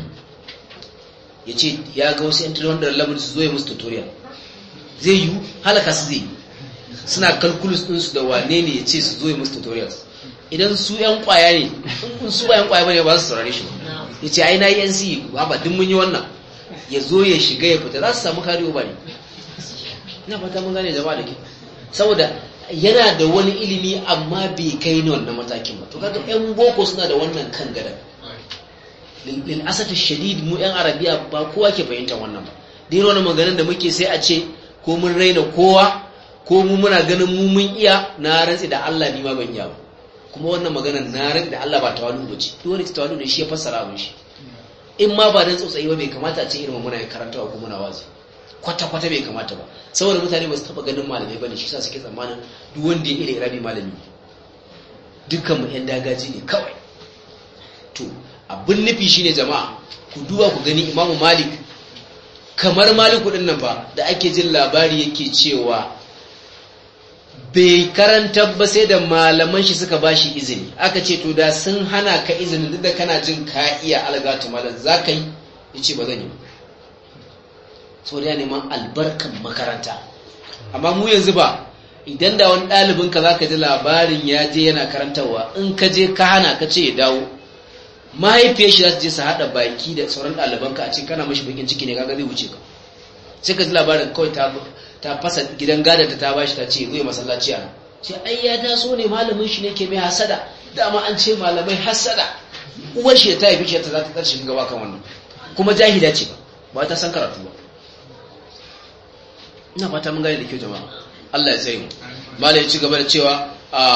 Ya ce ya ga wasu entry wanda level su zo ya musu tutorial. Zai yi halaka su zai suna calculus ɗinsu da wane ne ya ce su zo ya musu tutorials. Idan su ‘yan kwaya ne, in su ba ‘yan kwaya bane ba su saurare shi. Ya ce ai na yi NC ba duk mun yi wannan, ya zo ya shiga ya fita za su samu kariyo ba ne. Ina fata mun gane jama'a da ke, saboda yana da wani ilimi amma bai kai ni wannan matakin ba. To kaga ‘yan boko suna da wannan kan gada. Lil asafi shadid mu ‘yan arabiya ba kowa ke fahimtar wannan ba. Dai wani maganin da muke sai a ce ko mun raina kowa ko mu muna ganin mu mun iya, na rantsi da Allah ni ma ban iya ba. Kuma wannan maganar na rantsi da Allah ba tawalu ba ce. Duk wani tawalu ne shi ya fassara abin shi. In ma ba dan tsotsayi ba bai kamata a ce irin muna karantawa ko muna wazi. Kwata-kwata bai kamata ba. Saboda mutane ba su taba ganin malamai bane, shi yasa suke tsammanin duk wanda ya iya irabi malami. Dukkan mu ƴan dagaji ne kawai. To, abin nufi shine jama'a, ku duba ku gani Imam Malik, kamar Maliku din nan ba da ake jin labari yake cewa bai karanta ba sai da malaman shi suka bashi izini. Aka ce to da sun hana ka izini duk da kana jin ka iya algatu malam zaka yi, yace ba zan yi. So da neman albarkan makaranta. Amma mu yanzu ba, idan da wani ɗalibin ka zaka ji labarin ya je yana karantarwa, in ka je ka hana ka ce ya dawo, mahaifiyar shi za ta je su haɗa baki da sauran ɗalibanka a cikin kana mashi bakin ciki ne kaga zai wuce ka. Sai ka ji labarin kawai ta fasa gidan gadon ta bashi ta ce zai masallaci a nan. Sai ai ya taso ne malamin shi ne ke mai hasada, dama an ce malamai hasada. Uwar shi ta haifi shi ta za ta tarshe gaba kan wannan, kuma jahila ce ba ta san karatu ba. Ina fata mun gane da kyau jama'a. Allah ya tsare mu. Malai ya ci gaba da cewa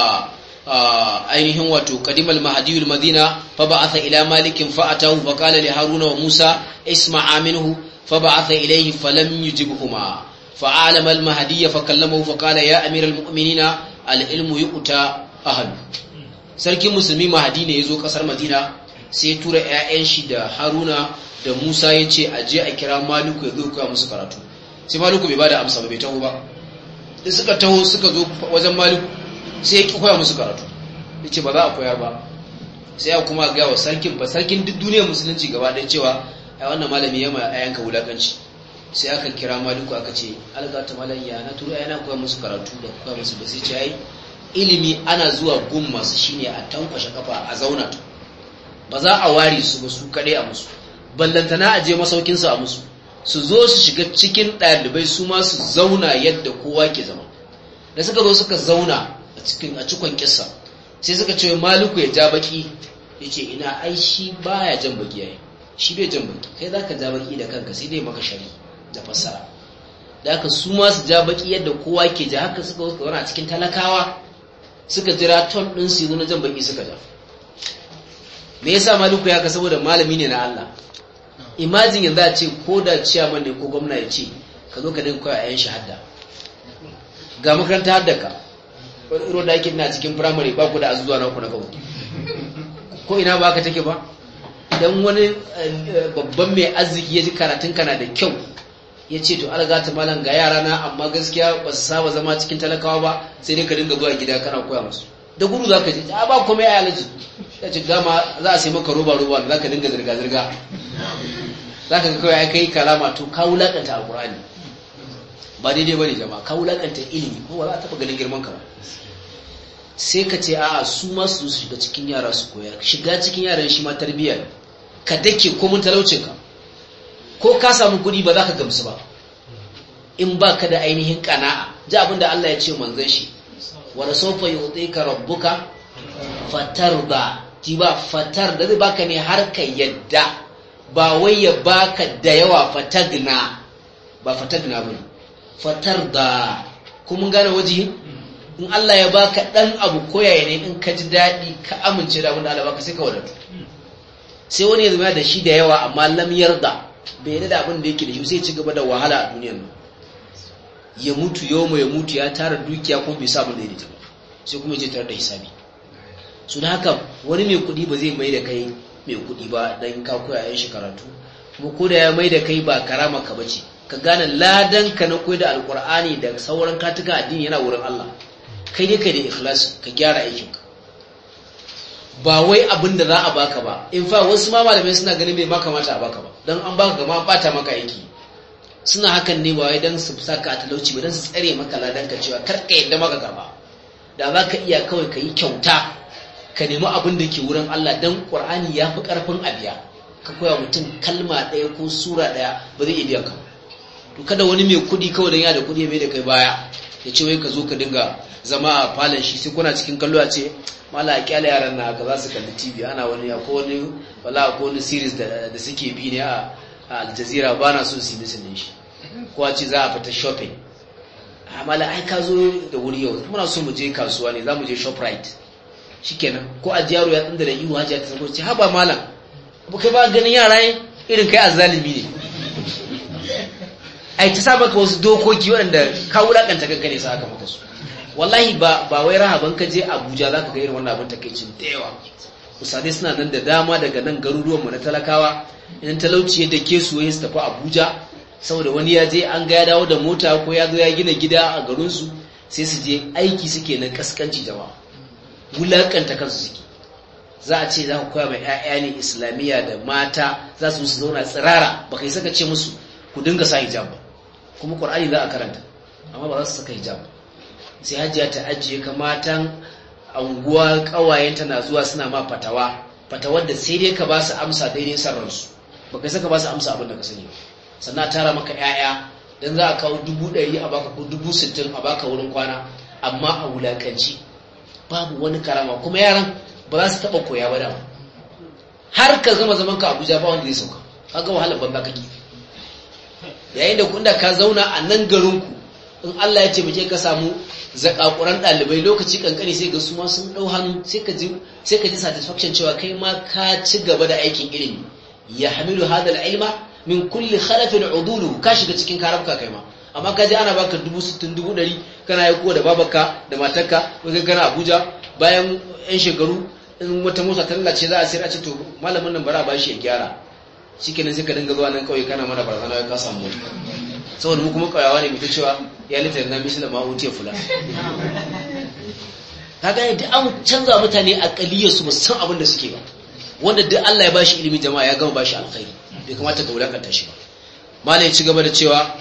ainihin wato qadimal mahdiyul madina fa ba'atha ila malikin fa atahu fa qala li haruna wa musa isma'a minhu fa ba'atha ilayhi falam yujibhuma fa alama al mahdiyya fa kallamahu fa qala ya amiral mu'minina al ilmu yu'ta ahlu. Sarkin musulmi mahdi ne yazo kasar madina, sai tura ƴaƴan shi da haruna da musa yace aje a kira maliku ya zo koya musu karatu. Sai maliku bai bada amsa ba, bai taho ba. Da suka taho suka zo wajen maliku sai ya koya musu karatu, yace ba za a koyar ba. Sai ya kuma ga wa sarkin, ba sarkin duk duniyar musulunci gaba ɗaya cewa ai wannan malami ya ma ayanka wulakanci. Sai aka kira maliku aka ce algata malayya na turu ayana koya musu karatu da koya musu ba. Sai ce ai ilimi ana zuwa gun masu shine a tankwashe kafa a zauna to ba za a ware su ba su kadai a musu, ballantana a je masaukin su a musu, su zo su shiga cikin ɗalibai su ma su zauna yadda kowa ke zama. Da suka zo suka zauna a cikon kissa, sai suka ce maliku ya ja baki, yace ina ai shi baya jan baki yayi, shi bai jan baki, kai zaka ja baki da kanka sai dai maka shari da fassara. Da haka su ma su ja baki yadda kowa ke ja. Haka suka zauna a cikin talakawa, suka jira ton din su na jan baki suka ja. Me yasa maliku ya ka? Saboda malami ne na Allah. Imagine yanzu a ce ko da ciyaman ne ko gwamna ya ce ka zo ka dinga koya ayan shahada ga makaranta haddaka, wani iro da ake na cikin firamare ba ku da azuzuwa na ku na kawo ko ina ba ka take ba. Idan wani babban mai arziki ya ji karatun kana da kyau ya ce to algata malam ga yara na amma gaskiya ba su saba zama cikin talakawa ba, sai dai ka dinga zuwa gida kana koya musu, da gudu za ka ji a ba komai a yalaji ya ce dama za a sai maka roba da za ka dinga zirga-zirga, za ka ga kawai ya kai kalama. To ka wulaƙanta alƙur'ani, ba daidai ba ne jama'a, ka wulaƙanta ilimi ko ba za a taɓa ganin girman ka ba. Sai ka ce a'a su ma su shiga cikin yara su koya, shiga cikin yaran shi ma tarbiyya ne. Ka dake ko mun talaucin ka, ko ka samu kuɗi ba za ka gamsu ba in ba ka da ainihin ƙana'a. ji abin da Allah ya ce manzon shi, wa sawfa yu'tika rabbuka fatarda. ji ba fatar da zai baka ne har ka yadda, ba wai ya baka da yawa fatagna ba, fatagna ba fatar da. kuma gane waje in Allah ya baka dan abu koyaye ne, in ka ji daɗi ka amince da abin da Allah baka sai ka wadatu. sai wani ya zama da shi da yawa amma lam yarda, bai yarda da abin da yake da shi, sai ci gaba da wahala a duniyar nan, ya mutu ya mutu ya tara dukiya ko bai samu da ita ba, sai kuma je tare da hisabi. su da haka wani mai kuɗi ba zai mai da kai mai kuɗi ba dan ka koya yan shi karatu, kuma ko da ya mai da kai ba karama ka bace, ka gane ladan ka na koyi da alkur'ani da sauran katuka addini yana wurin Allah. kai ne kai da ikhlasi ka gyara aikinka, ba wai abin da za a baka ba. in fa wasu ma malamai suna ganin bai ma kamata a baka ba, dan an baka gama bata maka aiki. suna hakan ne ba wai dan su saka a talauci ba, dan su tsare maka ladan ka cewa kar ka yadda maka karba. da za ka iya kawai ka yi kyauta, ka nemi abin da ke wurin Allah, dan Qur'ani ya fi karfin abiya. ka koya mutum kalma ɗaya ko sura ɗaya ba zai iya biyan ka. to kada wani mai kuɗi kawai dan ya da kuɗi mai da kai baya ya ce wai ka zo ka dinga zama a falon shi, sai kuna cikin kallo a ce mala a kyale yaran na haka za su kalli tv ana wani wani series da suke bi ne a Al Jazeera, ba na so su yi misalin shi, ko a ce za a fita shopping. mala ai ka zo da wuri yau, muna so mu je kasuwa ne, za mu je Shoprite. shikenan ko a yaro ya tsinda da ihu hajiya ta sako ce haba malam, ba kai ba ganin yara irin kai azzalimi ne. ai ta saba ka wasu dokoki waɗanda ka wulakanta kanka ne sa aka maka su. wallahi ba wai rahaban ka je Abuja zaka ga irin wannan abin takeicin da yawa. usadai suna nan da dama daga nan garuruwan mu na talakawa, idan talauci ya dake su wai su tafi Abuja saboda wani ya je an ga ya dawo da mota ko ya zo ya gina gida a garin su, sai su je aiki suke na kaskanci jama'a, wulakanta kansu suke. za a ce za ku koya mai 'ya'ya ne islamiyya da mata za su zauna tsirara, ba kai saka ce musu ku dinga sa hijab ba, kuma Qur'ani za a karanta amma ba za su saka hijab. sai hajiya ta ajiye ka matan anguwa kawayenta na zuwa suna ma fatawar da sai dai ka ba su amsa daidai sarransu, ba kai saka ba su amsa abin da ka sani. sannan tara maka 'ya'ya dan za a kawo 100,000 a baka ko 60,000 a baka wurin kwana, amma a wulakanci, babu wani karama, kuma yaran ba za su taba koya ba da har ka zama zaman ka Abuja ba wanda zai sauka, kaga wahalar banza kake. yayin da kun da ka zauna a nan garin ku, in Allah ya ce muke ka samu zakakuran dalibai lokaci kankani, sai ga su ma sun dau hannu, sai ka ji satisfaction cewa kai ma ka ci gaba da aikin ilimi. ya hamilu hadal ilma min kulli khalafin udulu, ka shiga cikin karabka kai ma. amma ka je ana baka 60,000 100,000 kana yi kowa da babarka da matarka, kai kana Abuja. bayan yan shekaru in wata mota ta lalace za a sayar, a ce to malamin nan bara ba shi ya gyara, shikenan sai ka dinga zuwa nan kauye kana mana barazana ka samu. saboda mu kuma kauyawa ne mu ta cewa ya litar na misali ma utiya fula. kaga yadda an canza mutane akaliyar su ba san abin da suke ba. wanda duk Allah ya bashi ilimi jama'a ya gama bashi alkhairi, bai kamata ka wulakanta shi ba. malai ya ci gaba da cewa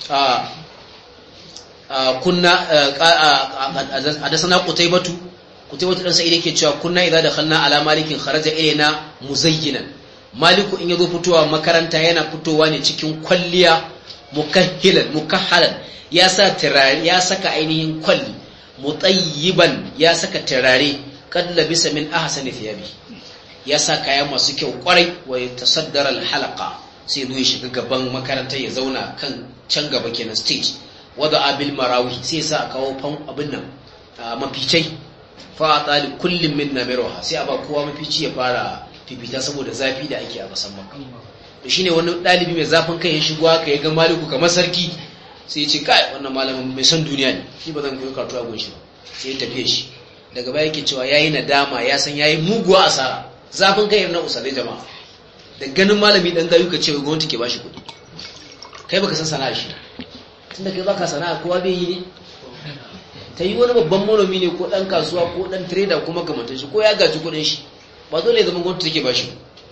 kunna hadasana qutaybatu dan sa'id yake cewa kunna idza dakhalna ala malikin kharaja ilayna muzayyinan. maliku in yazo fitowa makaranta yana fitowa ne cikin kwalliya, mukahhalan ya sa turare, ya saka ainihin kwalli, mutayyiban ya saka turare, kad labisa min ahsani thiyabi ya sa kaya masu kyau kwarai, wa yatasaddara alhalaqa sai zo ya shiga gaban makaranta ya zauna kan can gaba kenan stage, wada abil marawi sai sa a kawo fan abin nan maficai, fa atali kullum min namiruha sai a ba kowa mafici ya fara fifita saboda zafi da ake a kasan Makka. to shine wani dalibi mai zafin kai ya shigo haka ya ga Maliku kamar sarki, sai ya ce kai wannan malamin mai son duniya ne, shi ba zan koyi karatu a gunshi ba, sai ya tafiye shi. daga baya yake cewa yayi nadama, ya san yayi muguwa asara. zafin kai na usalai jama'a, da ganin malami dan gayu ka ce gwamnati ke bashi kuɗi, kai baka san sana'a shi, tunda kai baka sana'a kowa bai yi ne. ta yi wani babban manomi ne ko dan kasuwa ko dan trader kuma kamantar shi, ko ya gaji kuɗin shi, ba dole ya zama gwamnati take bashi.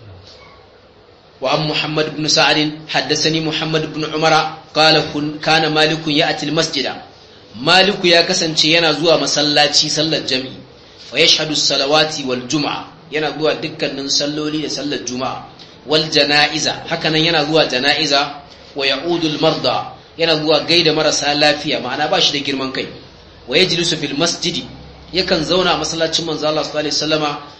وعن محمد بن سعد حدثني محمد بن عمر قال كان مالك يأتي المسجد. مالك يا كسانci yana zuwa masallaci sallar jami'i, fa yashhadu as-salawati wal jum'a, yana zuwa dukkanin salloli da sallar juma'a, wal janaiza, hakanan yana zuwa janaiza, wa ya'udu al-marda, yana zuwa gaida marasa lafiya, ma'ana ba shi da girman kai, wa yajlisu fil masjidi, yakan zauna a masallacin manzo Allah sallallahu alaihi wasallama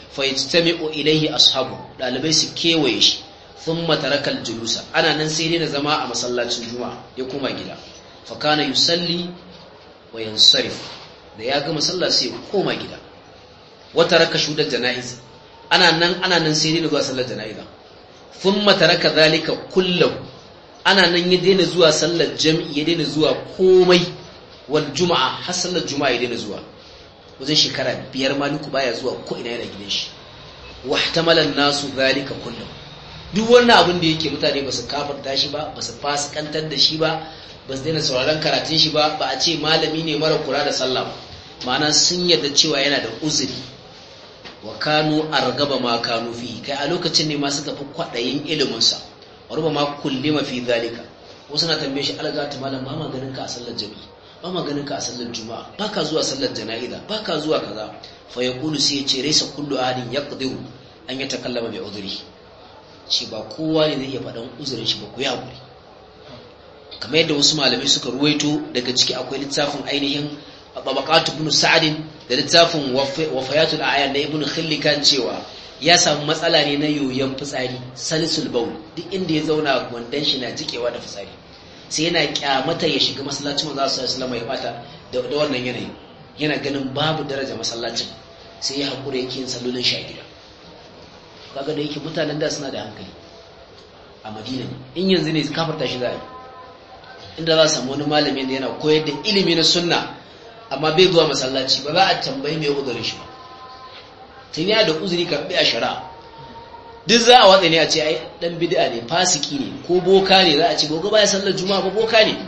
fa yajtami'u ilayhi ashabu dalibai su kewaye shi thumma taraka al-julusa ana nan sai dai zama a masallacin juma'a ya koma gida fa kana yusalli wa yansarif da ya ga masallaci sai ya koma gida wa taraka shudar janaiz ana nan sai dai zuwa sallar janaiza thumma taraka zalika kullahu ana nan ya daina zuwa sallar jami'i ya daina zuwa komai wal juma'a har sallar juma'a ya daina zuwa wajen shekara 5 Maliku baya zuwa ko ina yana gidan shi wahtamala nasu zalika kullahu duk wannan abin da yake mutane ba su kafarta shi ba ba su fasikantar da shi ba ba su daina sauraron karatun shi ba ba a ce malami ne mara kula da sallah ba ma'ana sun yarda cewa yana da uzuri wa kanu argaba ma kanu fi kai a lokacin ne ma suka fi kwadayin ilimin sa warba ma kullima fi zalika wasu na tambaye shi algatu malam ba maganin ka a sallar jami'i ba maganin ka a sallar juma'a baka zuwa sallar jana'iza baka zuwa kaza fa yaqulu sai ya ce laysa kullu ahadin yaqdiru an yatakallama bi udhri shi ba kowa ne zai iya faɗan uzurin shi ba ku ya guri kamar yadda wasu malamai suka ruwaito daga ciki akwai littafin ainihin babaqatu ibn sa'd da littafin wafayatul a'yan da ibn khillikan cewa ya samu matsala ne na yoyon fitsari salisul bawl duk inda ya zauna wandan shi na jikewa da fitsari sai yana kyamata ya shiga masallacin manzo sallallahu alaihi wasallam ya bata da wannan yanayi yana ganin babu daraja masallacin sai ya hakura yake yin sallolin shi a gida kaga da yake mutanen da suna da hankali a Madina in yanzu ne kafarta shi zai inda za samu wani malami da yana koyar da ilimi na sunna amma bai zuwa masallaci ba za a tambayi mai uzurin shi ba tun ya da uzuri karɓi a shari'a duk za a watsa ne a ce ai dan bid'a ne fasiki ne ko boka ne za a ce gogo baya sallar juma'a ba boka ne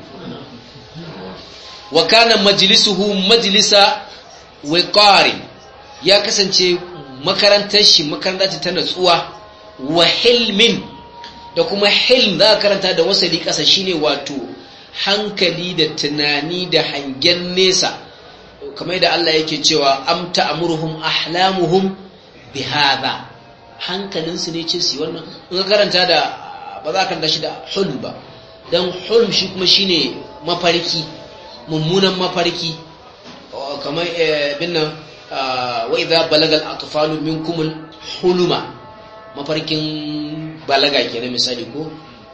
wa kana majlisuhu majlisa wiqari ya kasance makarantar shi makaranta ta natsuwa wa hilmin da kuma hilm za ka karanta da wasali kasa shine wato hankali da tunani da hangen nesa kamar da Allah yake cewa am ta'muruhum ahlamuhum bihadha hankalinsu ne ce su wannan in ka karanta da ba za ka karanta shi da hulm ba dan hulm shi kuma shine mafarki mummunan mafarki kamar binnan wa idza balaga al-atfalu minkum al-huluma mafarkin balaga kenan misali ko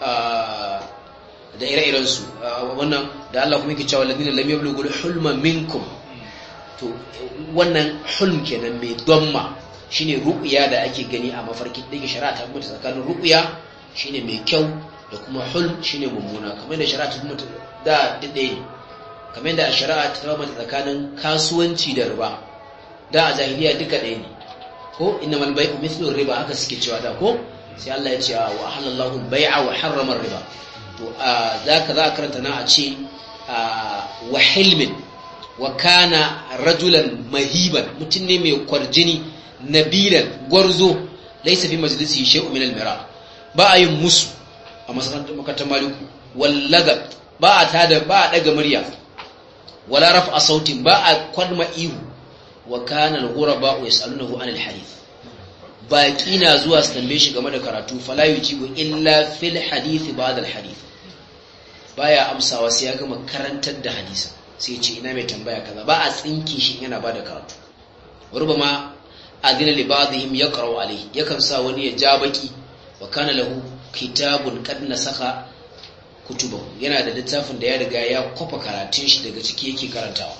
da ire-iren su wannan da Allah kuma yake cewa ladina lam yablughu al-hulma minkum to wannan hulm kenan mai damma shine ruqya da ake gani a mafarki da shari'a ta mutu tsakanin ruqya shine mai kyau da kuma hulm shine mummuna kamar da shari'a ta mutu da dade kamar da shari'a ta mutu tsakanin kasuwanci da riba da a jahiliya duka ɗaya ne ko innamal bai'u mithlu riba haka suke cewa da ko sai Allah ya ce wa halallahu al-bai'a wa harrama riba to zaka za karanta na a ce wa hilmin wa kana rajulan mahiban mutum ne mai kwarjini nabilan gwarzo laysa fi majlisi shay'un min al-mira ba a yin musu a makarantar maliku wallaga ba a daga murya wala raf'a sautin ba a kwadma ihu wa kana al-ghuraba yas'alunahu an al-hadith baqi na zuwa su tambaye shi game da karatu fala yujibu illa fil hadith ba'da al-hadith baya amsawa sai ya gama karantar da hadisi sai ya ce ina mai tambaya kaza ba a tsinki shi yana bada karatu rubama adina li ba'dihim yaqra'u alayhi yakan sa wani ya ja baki wa kana lahu kitabun qad nasakha kutubahu yana da littafin da ya riga ya kofa karatun shi daga ciki yake karantawa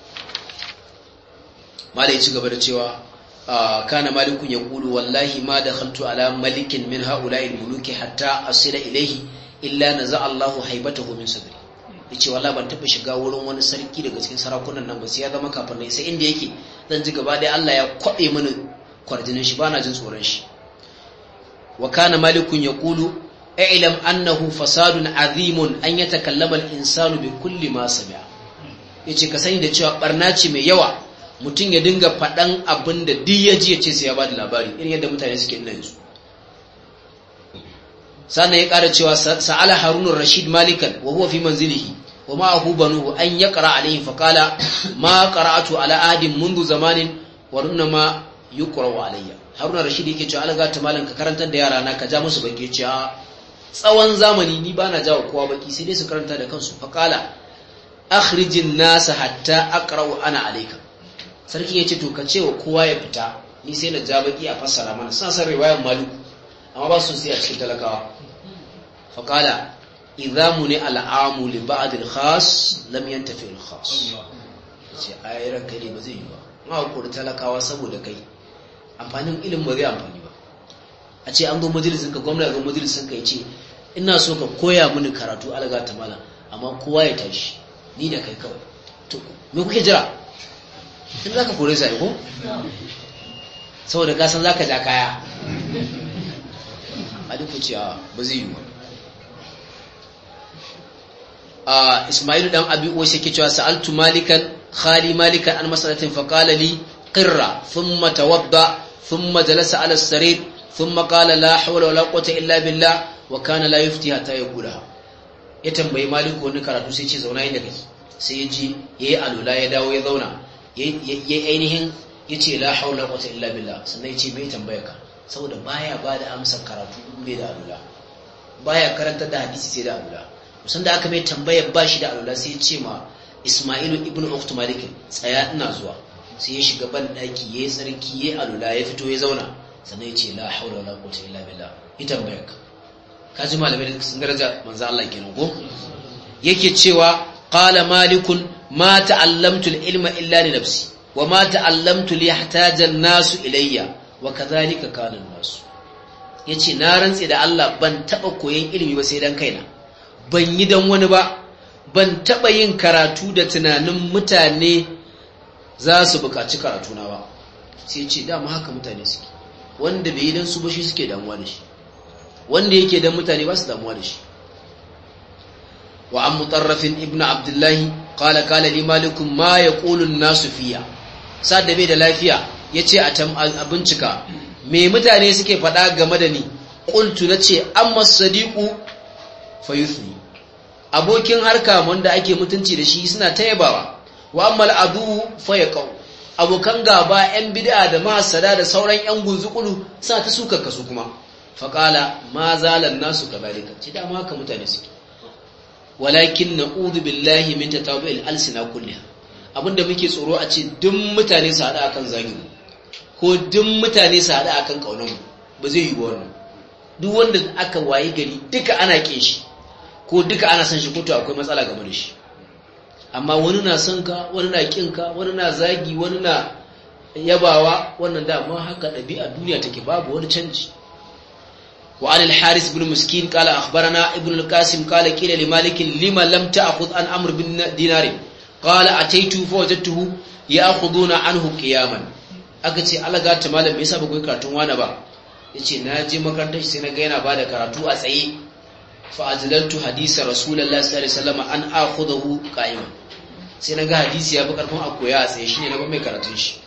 malai ci gaba da cewa kana malikun yaqulu wallahi ma dakhaltu ala malikin min ha'ula'il muluki hatta asila ilayhi illa naza Allahu haibatahu min sadri yace wallahi ban taba shiga wurin wani sarki daga cikin sarakunan nan ba sai ya zama kafin ne sai inda yake zan ji gaba dai Allah ya kwabe mini kwarjinin shi bana jin tsoron shi wa kana malikun yaqulu i'lam annahu fasadun azimun an yatakallama al-insanu bi kulli ma sami'a yace ka sani da cewa barna ce mai yawa mutum ya dinga fadan abin da duk ya ji yace sai ya bada labari irin yadda mutane suke nan yanzu sannan ya ƙara cewa sa'ala harunur rashid malikan wa huwa fi manzilihi wa ma'ahu banuhu an yaqra alayhi fa qala ma qara'atu ala ahadin منذ zamanin wa runma yuqra'u alayya harunur rashid yake cewa alaga ta malan ka karantar da yara na ka ja musu baki cewa tsawon zamani ni bana jawo kowa baki sai dai su karanta da kansu fa qala akhrijin nas hatta aqra'u ana alayka sarki yace to ka ce wa kowa ya fita ni sai na ja baki a fassara mana suna san riwayar Malik amma ba su sai a cikin talakawa fa qala idza muni al'amu li ba'd al-khas lam yantafi al-khas ce ayran kai ba zai yi ba ma ku talakawa saboda kai amfanin ilimin ba zai amfani ba a ce an zo majalisin ka gwamnati ga majalisin ka yace ina so ka koya mini karatu alaga ta malam amma kowa ya tashi ni da kai kawai to me kuke jira in zaka kore sai ko saboda ka san zaka ja kaya a duk cewa ba zai yi ba Ismailu dan Abi Uwais yake cewa sa'altu malikan khali malikan an masalatin fa qala li qirra thumma tawadda thumma jalasa ala as-sarir thumma qala la hawla wala quwwata illa billah wa kana la yufti hatta yaqula ya tambayi maliku wani karatu sai ce zauna inda kake sai ya ji yayi alula ya dawo ya zauna yayi ainihin yace la hawla wala quwwata illa billah sannan yace me tambaya ka saboda baya bada amsar karatu in bai da alula baya karanta da hadisi sai da alula musan da aka mai tambayar bashi da alula sai ya ce ma Ismailu ibn Ukht Malik tsaya ina zuwa sai ya shiga ban daki yayi sarki yayi alula ya fito ya zauna sannan ya ce la hawla wala quwwata illa billah ita tambayar ka kaji malamai da sun daraja manzo Allah kenan ko yake cewa qala malikun ma ta'allamtu al-ilma illa li nafsi wa ma ta'allamtu li yahtaja an-nasu ilayya wa kadhalika kana an-nasu yace na rantsi da Allah ban taba koyon ilimi ba sai dan kaina ban yi dan wani ba ban taba yin karatu da tunanin mutane za su buƙaci karatu na ba sai yace dama haka mutane suke wanda bai yi dan su ba shi suke damuwa da shi wanda yake dan mutane ba su damuwa da shi wa an mutarrafin ibnu abdullahi qala li malikum ma yaqulu an-nasu fiya sad da bai da lafiya yace a bincika me mutane suke faɗa game da ni qultu nace amma sadiqu fayuthni abokin harka wanda ake mutunci da shi suna tayabawa wa amma al-adu fayaqau abokan gaba yan bid'a da masada da sauran yan gunzukulu suna ta suka kasu kuma faƙala ma zalan nasu kabalika ce dama haka mutane suke walakin na'udhu billahi min tatabu'il alsina kulliha abinda muke tsoro a ce duk mutane su hada akan zagin ko duk mutane su hada akan kaunan mu ba zai yi wannan duk wanda aka wayi gari duka ana kin shi ko duka ana san shi ko to akwai matsala game da shi amma wani na son ka wani na kin ka wani na zagi wani na yabawa wannan dama haka ɗabi'a duniya take babu wani canji. وعن الحارث بن مسكين قال أخبرنا ابن القاسم قال قيل لمالك لما لم تأخذ عن عمرو بن دينار قال أتيت فوجدته يأخذون عنه قياما akace Allah ga ta malam me yasa ba ku karatun wani ba yace na je makarantar shi sai na ga yana bada karatu a tsaye fa ajlantu hadisi rasulullahi sallallahu alaihi wasallam an akhudahu qa'iman sai na ga hadisi ya fi karfin a koya a tsaye shine na ba mai karatun shi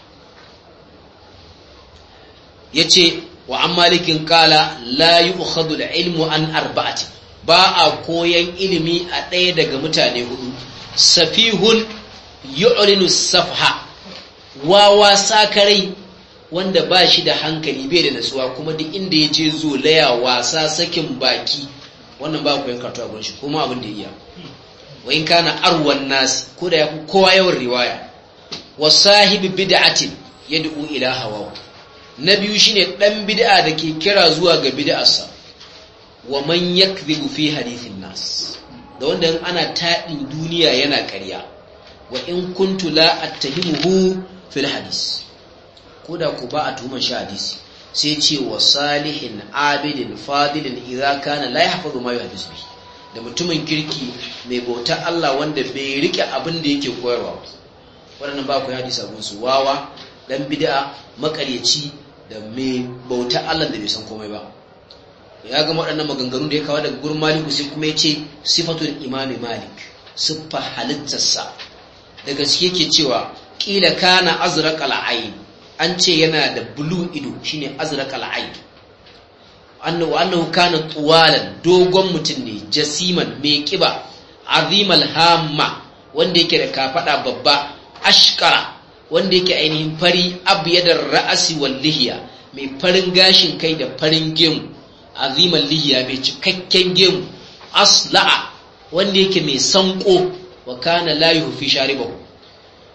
yace wa an malikin kala la yu'khadhu al-ilmu an arba'ati ba a koyan ilimi a ɗaya daga mutane hudu safihun yu'linu safha wawa sakarai wanda ba shi da hankali bai da natsuwa kuma duk inda ya je zo laya wasa sakin baki wannan ba koyan karatu a gunshi kuma abin da iya wa in kana arwan nas ko da yafi kowa yawan riwaya wa sahibi bid'atin yad'u ila hawa na biyu shine dan bid'a da ke kira zuwa ga bid'arsa wa man yakdhibu fi hadithin nas da wanda ana taɗin duniya yana ƙarya wa in kuntu la attahimuhu fil hadis koda ku ba a tuhuman shi hadisi sai ce wa salihin abidin fadilin idza kana la yahfazu ma yuhaddisu bi da mutumin kirki mai bauta Allah wanda bai rike abin da yake koyarwa wannan ba ku hadisi abun su wawa dan bid'a makaryaci da mai bauta Allah da bai san komai ba ya ga waɗannan maganganu da ya kawo daga gurin Maliku sai kuma ya ce sifatul imami Malik siffa halittarsa daga cike yake cewa kila kana azraqal ayn an ce yana da blue ido shine azraqal ayn annahu kana tuwalan dogon mutum ne jasiman mai kiba azimal hamma wanda yake da kafada babba ashkara wanda yake ainihin fari abyadar ra'asi wal lihiya mai farin gashin kai da farin gemu azimal lihiya mai cikakken gemu asla'a wanda yake mai sanko wa kana la yufi sharibahu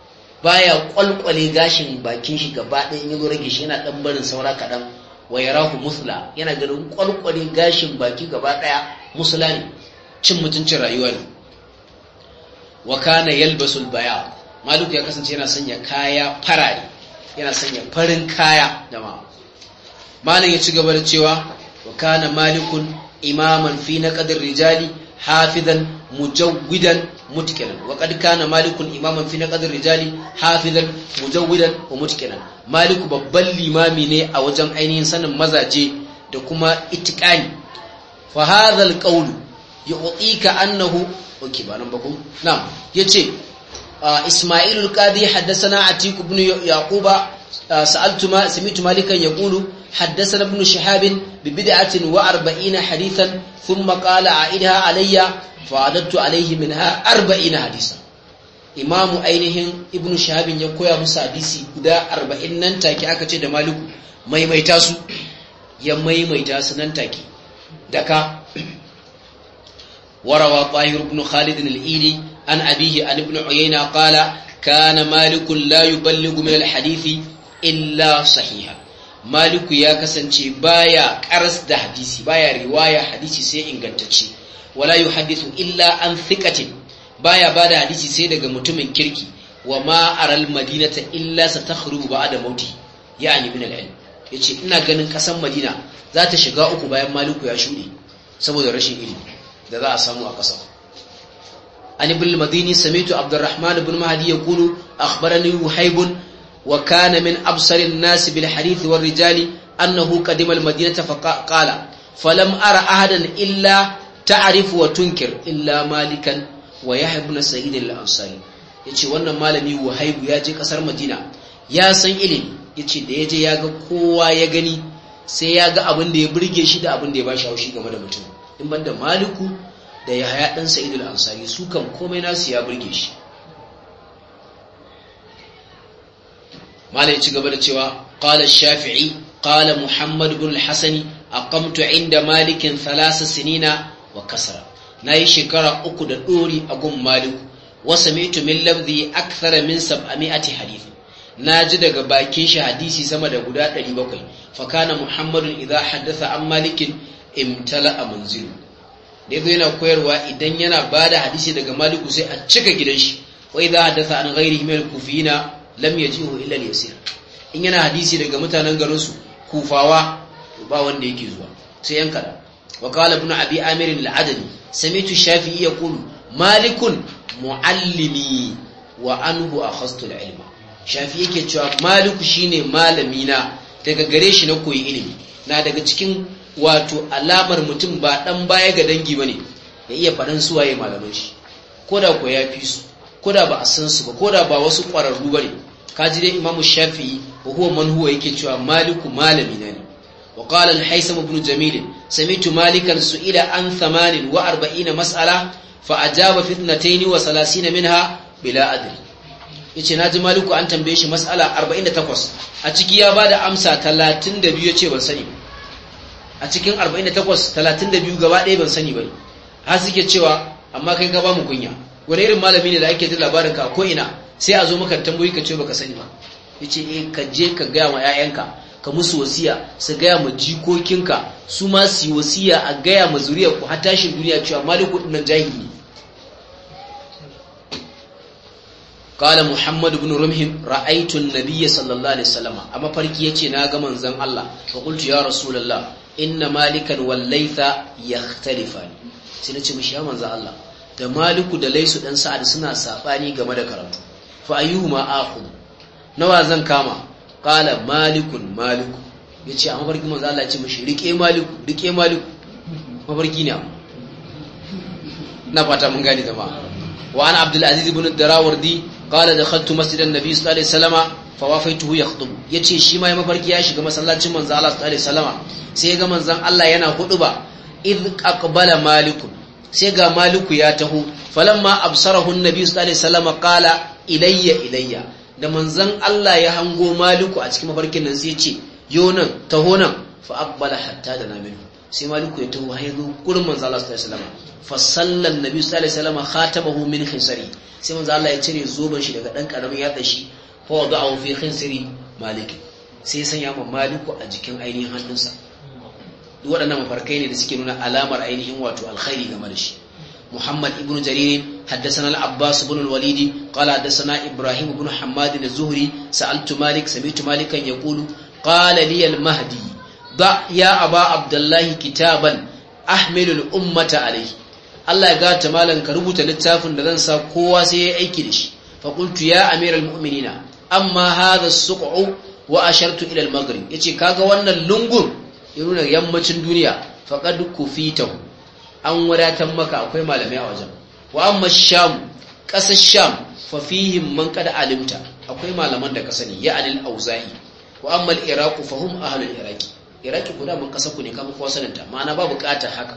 baya kwalkwale gashin bakin shi gaba ɗaya in yazo rage shi yana dan barin saura kadan wa yarahu musla yana ganin kwalkwale gashin baki gaba ɗaya musla ne, cin mutuncin rayuwa ne. wa kana yalbasu al-bayad, Malik ya kasance yana sanya kaya farare, yana sanya farin kaya jama'a. Malam ya ci gaba da cewa wa kana malikun imaman fi naqdir rijali hafizan mujawwidan mutqinan, wa qad kana malikun imaman fi naqdir rijali hafizan mujawwidan wa mutqinan. Maliku babban limami ne a wajen ainihin sanin mazaje da kuma itiqani. fa hadha al-qawl yu'tika annahu ba nan ba ko na'am yace Isma'il al-Qadi haddathana Atiq ibn Yaquba sami'tu Malikan yaqulu haddathana ibn Shihab bi bid'atin wa 40 hadithan thumma qala a'idha alayya fa'adattu alayhi minha 40 hadisan. Imam ainihin ibn Shihab ya koya musu hadisi guda 40 nan take, aka ce da Maliku maimaita su, ya maimaita su nan take daka. وروى طاهر بن خالد الإيلي عن أبيه عن ابن عيينة قال كان مالك لا يبلغ من الحديث إلا صحيحا. مالك يا كسنشي بايا كرس ده حديثي، بايا رواية حديثي سي إنغانتشي، ولا يحدث إلا عن ثقة، بايا بعد حديثي سي دغ متمن كركي، وما أرى المدينة إلا ستخرب بعد موتي، يعني من العلم. yace ina ganin kasan Madina za ta shiga uku bayan Maliku ya shude saboda rashin ilimi da za a samu a ƙasa. an ibn al-madini sami'tu abdurrahman ibn mahdi yaqulu akhbarani wahib wa kana min absar an-nas bil hadith war rijali annahu qadima al-madinata fa qala falam ara ahadan illa ta'rifu wa tunkir illa malikan wa yahya ibn sa'id al-ansari. yace wannan malami wahib ya je kasar Madina, ya san ilimi, yace da yaje ya ga kowa ya gani, sai ya ga abin da ya burge shi da abin da ya bashi haushi game da mutum, in banda Maliku da Yahya dan Sa'id al-Ansari, su kan komai nasu ya burge shi. Malai ci gaba da cewa qala Shafi'i qala Muhammad ibn al-Hasan aqamtu inda Malik 3 sinina wa kasra, nayi shekara 3 da dori a gun Maliku, wa sami'tu min lafzi akthara min 700 hadith, naji daga bakin shi hadisi sama da guda 700. fa kana Muhammadun idha haddatha an Malikin imtala a manzilu, da yazo yana koyarwa idan yana bada hadisi daga Maliku sai a cika gidan shi. wa idha hadatha an ghairihi min al-kufiyina lam yajihu illa al-yasir, in yana hadisi daga mutanen garin su Kufawa ba wanda yake zuwa sai yan kada. wa qala ibn abi amir al-adani sami'tu shafi'i yaqulu malikun muallimi wa anhu akhastu al-ilma. shafi'i yake cewa Maliku shine malami na, daga gare shi na koyi ilimi. na daga cikin wato alamar mutum ba dan baya ga dangi bane ya iya faɗan suwaye malaman shi, koda ko ya fi su, koda ba a san su ba, koda ba wasu ƙwararru bane. kaji dai Imam Shafi'i wa huwa man huwa yake cewa Maliku malami na ne. wa qala al-Haytham ibn Jamil sami'tu Malikan su'ila an 48 mas'ala fa ajaba fi 32 minha bila adri. yace naji Maliku an tambaye shi mas'ala 48, a ciki ya bada amsa 32 yace ban sani. a cikin 48 32 gaba ɗaya ban sani bane. har suke cewa amma kai ka ba mu kunya, wani irin malami ne da ake jin labarin ka ko ina sai a zo maka tambayi ka ce baka sani ba. yace ka je ka ga wa ƴaƴanka, ka musu wasiya, su ga ma jikokinka, su ma su yi wasiya a ga ma zuriyar ku har tashin duniya cewa Maliku dinnan jahili. قال محمد بن رمح رأيت النبي صلى الله عليه وسلم أما فرقي يتي ناغا منزن الله فقلت يا رسول الله إن مالكا والليث يختلفان سنتي مشي يا منزن الله da Maliku da Laisu dan Sa'ad suna sabani game da karatu, fa ayyuhuma akhud, nawa zan kama? qala malikun maliku, yace amma barki manzo Allah ya ce mishi rike Maliku mabarki ne. na fata mun gani jama'a. wa ana Abdul Aziz ibn ad-Darawardi qala dakhaltu masjid an-nabi sallallahu alaihi wasallam fa wafaituhu yakhutub, yace shi ma ya mafarki ya shiga masallacin manzo Allah sallallahu alaihi wasallam, sai ya ga manzon Allah yana huduba. idh aqbala malikun, sai ga Maliku ya taho. falamma absarahu an-nabi sallallahu alaihi wasallam qala ilayya, da manzon Allah ya hango Maliku a cikin mafarkin nan sai ya ce yo nan taho nan. fa aqbala hatta da naminu, sai Maliku ya taho har zo gurin manzon Allah sallallahu alaihi wasallam. fa sallan nabi sallallahu alaihi wasallam khatamahu min khinsari, sai manzon Allah ya cire zoban shi daga dan karamin yatsa shi fa wada'ahu fi khinsiri malik sai ya sanya ma maliku a jikin ainihin hannunsa. duk waɗannan mafarkai ne da suke nuna alamar ainihin wato alkhairi game da shi. محمد ابن جرير حدثنا العباس بن الوليد قال حدثنا إبراهيم بن حماد الزهري سألت مالك سمعت مالكا يقول قال لي المهدي ضع يا أبا عبد الله كتابا أحمل الأمة عليه الله يقول مالا كربت للتاف لذنسى قواسي أيكدش فقلت يا أمير المؤمنين أما هذا السقع وأشرت إلى المغرب يتي كاغا وانا اللنقر يقولون يمتن دنيا فقد كفيته an wadatar maka akwai malamai a wajen. Wa amma sham ƙasar sham fa fihim man qad alimta akwai malaman da ka sani ya anil auza'i. Wa amma al-iraq fa hum ahlul iraqi iraqi ku da mun ƙasar ku ne kamar kowa saninta ma'ana ba buƙatar haka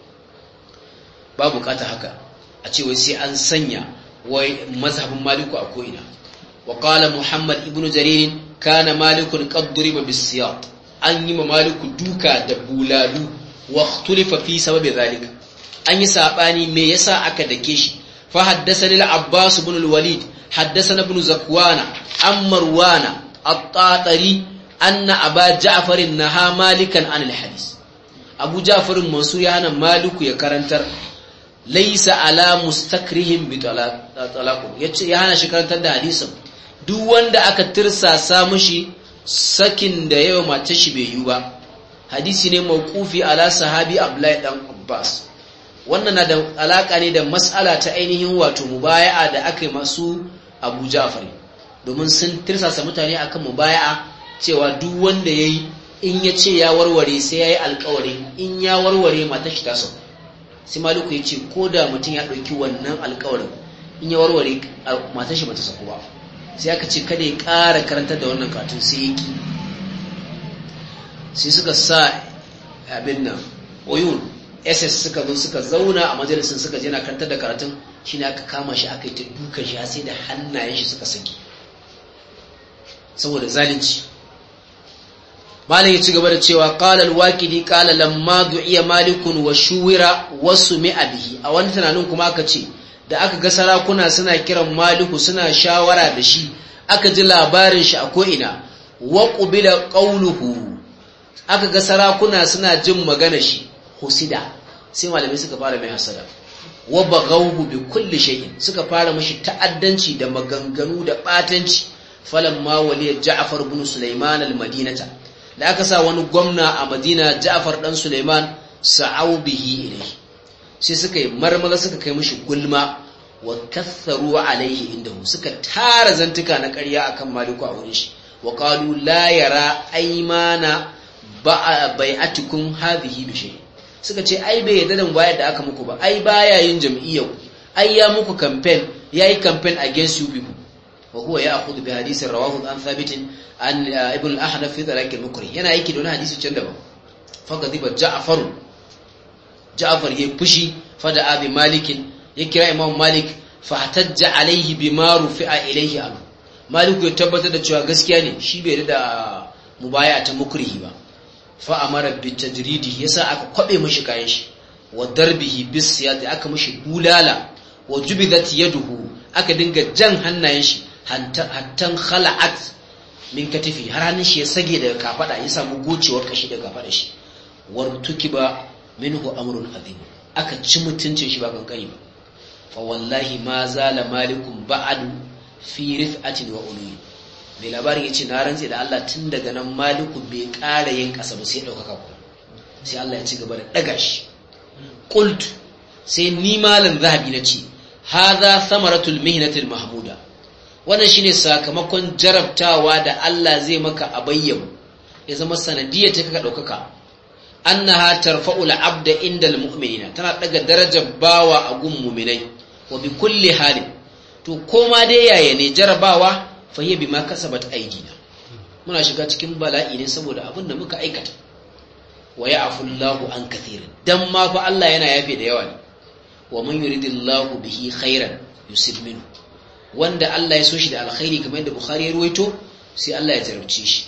a ce wai sai an sanya wai mazhabin maliku a ko'ina. Wa qala muhammad ibnu jarir kana malikun qad duriba bis-siyat an yi ma maliku duka da bulalu wa ikhtulifa fi sababi zalika an yi sabani me yasa aka dake shi. Fa haddathani al-abbas ibn al-walid haddathana ibn zakwana an marwana at-tatari anna aba ja'far naha malikan an al-hadith. abu ja'far mansur ya hana maliku ya karantar laysa ala mustakrihim bi talaq yace ya hana shi karantar da hadisin duk wanda aka tirsasa mushi sakin da yawa mace shi bai yi ba. hadisi ne mawqufi ala sahabi abdullahi dan abbas. wannan na da alaka ne da mas'ala ta ainihin wato mubaya'a da aka yi masu abu ja'far domin sun tirsasa mutane akan mubaya'a cewa duk wanda yayi in ya ce ya warware sai yayi alƙawari in ya warware mata shi ta so. sai maliku ya ce ko da mutum ya ɗauki wannan alƙawarin in ya warware mata shi bata sako ba sai aka ce kada ya ƙara karantar da wannan katun sai yaki sai suka sa abin nan oyun ss suka zo suka zauna a majalisun suka je na karantar da karatun shi ne aka kama shi aka yi ta dukan shi sai da hannayen shi suka saki saboda zalunci. malam ya ci gaba da cewa qala al-waqidi qala lamma du'iya malikun wa shuwira wa sumi'a bihi a wani tunanin kuma aka ce da aka ga sarakuna suna kiran maliku suna shawara da shi aka ji labarin shi a ko'ina wa qubila qawluhu aka ga sarakuna suna jin magana shi husida sai malamai suka fara mai hasada wa baghawhu bi kulli shay'in suka fara mishi ta'addanci da maganganu da batanci. falamma waliya ja'far ibn sulaiman al-madinata da aka sa wani gwamna a madina ja'far dan sulaiman sa'au bihi ilayhi sai suka yi marmaza suka kai mishi gulma wa katharu alayhi indahu suka tara zantuka na ƙarya akan maliku a wurin shi wa qalu la yara aymana bai'atukum hadhihi bi shay suka ce ai bai yadda da bayar da aka muku ba ai baya yin jam'iyyar ai ya muku campaign yayi campaign against you people wa huwa ya'khudhu bi hadithin rawahu an thabit an ibn al-ahnaf fi dhalika al-mukri yana yake da wani hadisi can daban fa gadiba ja'far yayi fushi fa da abi malik ya kira imam malik fa hatajja alayhi bima rufi'a ilayhi an malik ya tabbatar da cewa gaskiya ne shi bai da mubaya ta mukrihi ba. fa amara bi tajridi yasa aka kwabe mishi kayan shi wa darbihi bis siyati aka mishi bulala wa jubidat yaduhu aka dinga jan hannayen shi hattan khala'at min katifi har hannun shi ya sage daga kafada ya samu gocewar kashi daga kafada shi wartukiba minhu amrun azim aka ci mutuncin shi ba kankani ba fa wallahi ma zala malikum ba'du fi rif'atin wa ulwi mai labarin ya ce na rantse da Allah tun daga nan maliku bai ƙara yin ƙasa ba sai ɗaukaka ku sai Allah ya ci gaba da ɗaga shi ƙultu sai ni malam zahabi na ce haza samaratul mihnatul mahmuda wannan shine sakamakon jarabtawa da Allah zai maka a bayyana ya zama sanadiyar ta kaka ɗaukaka annaha tarfa'ul abda indal mu'minina tana ɗaga darajar bawa a gun mu'minai wa bi kulli halin to koma dai yaya ne jarabawa fahiyya bima kasabat aidina muna shiga cikin bala'i ne saboda abin da muka aikata wa ya'fu Allahu an kathirin dan ma fa Allah yana yafe da yawa ne wa man yuridillahu bihi khairan yusib minhu wanda Allah ya so shi da alkhairi kamar yadda Bukhari ya ruwaito sai Allah ya jarabce shi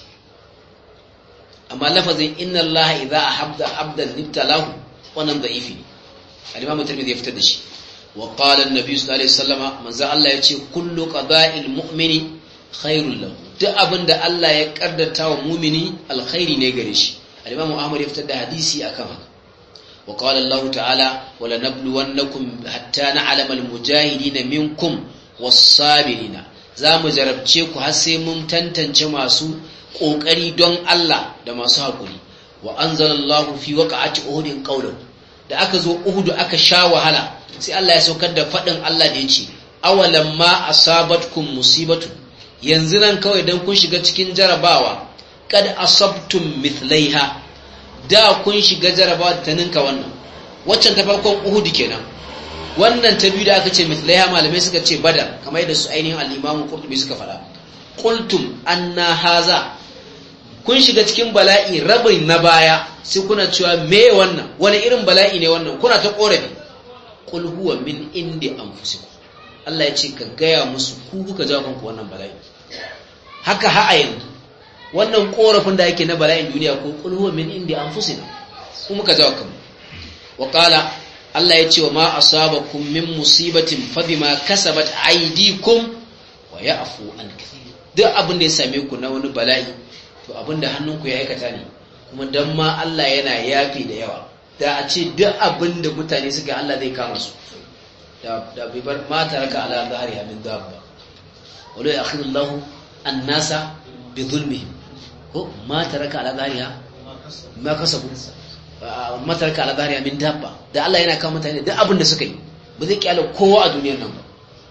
amma lafazin inna Allah idza ahabba abdan ibtalahu wannan da'ifi al-Imam Tirmidhi ya fitar da shi wa qala an-nabi sallallahu alaihi wasallam manzo Allah ya ce kullu qada'il mu'mini khairul lahu duk abinda Allah ya kaddata wa mu'mini alkhairi ne gare shi al-Imam Ahmad ya fitar da hadisi akan haka wa qala Allah ta'ala wala nabluwannakum hatta na'lama al-mujahidin minkum was-sabirin zamu jarabce ku har sai mun tantance masu kokari don Allah da masu hakuri wa anzalallahu fi waqa'ati uhudin qawlan da aka zo Uhud aka sha wahala sai Allah ya saukar da fadin Allah da yace awalam ma asabatkum musibatu yanzu nan kawai dan kun shiga cikin jarabawa kad asabtum mithlaiha da kun shiga jarabawa ta ninka wannan waccan ta farkon Uhud kenan wannan ta biyu da aka ce mithlaiha malamai suka ce Badar kamar yadda su ainihin al-Imam Qurtubi suka fada qultum anna haza kun shiga cikin bala'i rabin na baya sai kuna cewa me wannan wani irin bala'i ne wannan kuna ta korafi qul huwa min indi anfusikum Allah ya ce ka gaya musu ku kuka jawo kanku wannan bala'i haka ha yanzu wannan korafin da yake na bala'in duniya ko qul huwa min indi anfusina ku muka jawo kanku wa qala Allah ya ce wa ma asabakum min musibatin fa bima kasabat aydikum wa ya'fu an kathir duk abin da ya same ku na wani bala'i to abin da hannunku ya aikata ne kuma dan ma Allah yana yafi da yawa da a ce duk abin da mutane suka Allah zai kama su da bai bar mata raka ala zahariha min dabba wala yakhidullahu an-nasa bi zulmihim ko mata raka ala zahariha ma kasabu mata raka ala zahariha min dabba da Allah yana kama mutane duk abin da suka yi ba zai kyale kowa a duniyar nan ba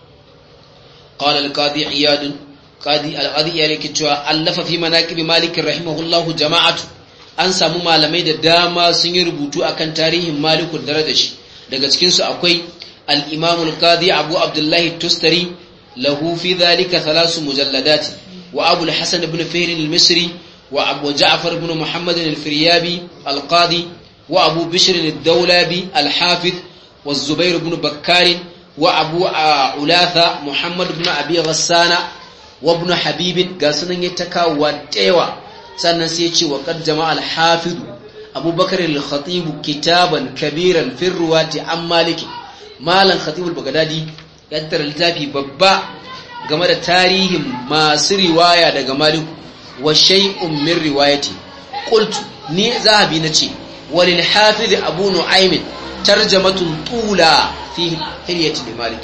qala al-qadi iyad qadi al-qadi iyad yake cewa allafa fi manaqib malik rahimahullahu jama'atu an samu malamai da dama sun yi rubutu akan tarihin malikul daraja shi daga cikin su akwai الإمام القاضي أبو عبد الله التستري له في ذلك 3 مجلدات وأبو الحسن بن فهر المصري وأبو جعفر بن محمد الفريابي القاضي وأبو بشر الدولابي الحافظ والزبير بن بكار وأبو علاثة محمد بن أبي غسان وابن حبيب قاسنا يتكا وديوة سنسيتي وقد جمع الحافظ أبو بكر الخطيب كتابا كبيرا في الرواة عن مالك malam khatibul bagdadi ya tattara littafi babba game da tarihin masu riwaya daga maliku wa shay'un min riwayati qultu ni zahabi nace walil hafiz abu nu'aym tarjamatun tula fi hilyati malik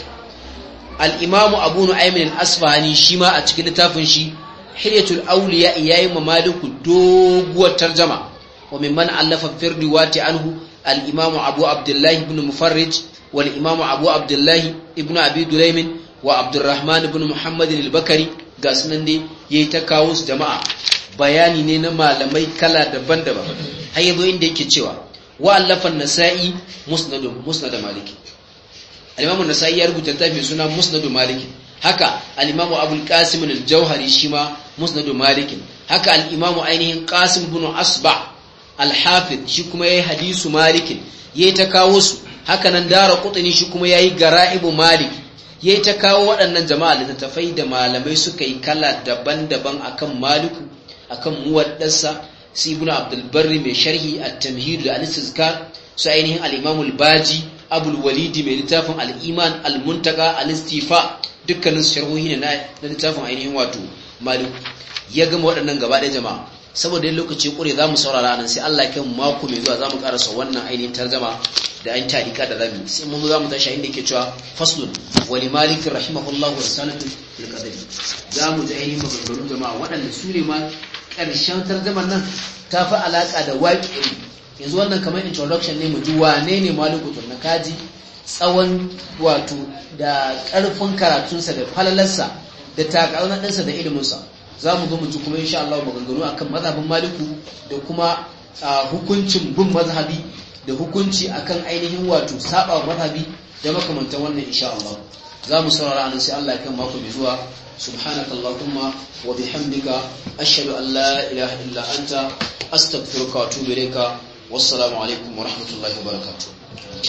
al imam abu nu'aym al-asfahani shima a cikin littafin shi hilyatul awliya yayi ma maliku doguwar tarjama wa mimman allafa fi riwayati anhu al imam abu abdullah ibn mufarrij والإمام أبو عبد الله ابن أبي دليم وعبد الرحمن بن محمد البكري قاسنان دي يتكاوس جماعة bayani ne na malamai kala daban-daban har yazo inda yake cewa wa allafa an-nasa'i musnad maliki al-imam an-nasa'i ya rubuta tafi suna musnad maliki haka al-imam abul qasim al-jauhari shima musnad maliki haka al-imam ainihin qasim ibn asba al-hafiz shi kuma yayi hadisu maliki yayi ta kawo su haka nan dara qutni shi kuma yayi gara'ibu malik yayi ta kawo waɗannan jama'a littattafai da malamai suka yi kala daban-daban akan maliku akan muwaddarsa su ibn abdul barri mai sharhi at-tamhid da al-istizkar su ainihin al-imam al-baji abul walid mai littafin al-iman al-muntaka al-istifa dukkanin sharhohi ne na littafin ainihin wato maliku ya gama waɗannan gaba ɗaya jama'a saboda yin lokaci kure za mu saurara nan sai Allah ya kai mu mako mai zuwa za mu karasa wannan ainihin tarjama da an tarika da zamu sai mun za mu tashi inda yake cewa faslun wa li malik rahimahullahu wa salatu lil qadari za mu ji ainihin maganganun jama'a waɗanda su ne ma ƙarshen tarjaman nan ta fi alaƙa da waƙi yanzu wannan kamar introduction ne mu ji wane ne maliku tunna kaji tsawon wato da ƙarfin karatunsa da falalarsa da takarar ɗinsa da iliminsa za mu zo mu ji kuma insha Allah maganganu akan mazhabin maliku da kuma hukuncin bin mazhabi da hukunci akan ainihin wato saba mazhabi da makamantan wannan insha Allah za mu saurara anan sai Allah ya kan mako mai zuwa subhanakallahumma wa bihamdika ashhadu an la ilaha illa anta astaghfiruka wa atubu ilayka wassalamu alaikum wa rahmatullahi wa barakatuh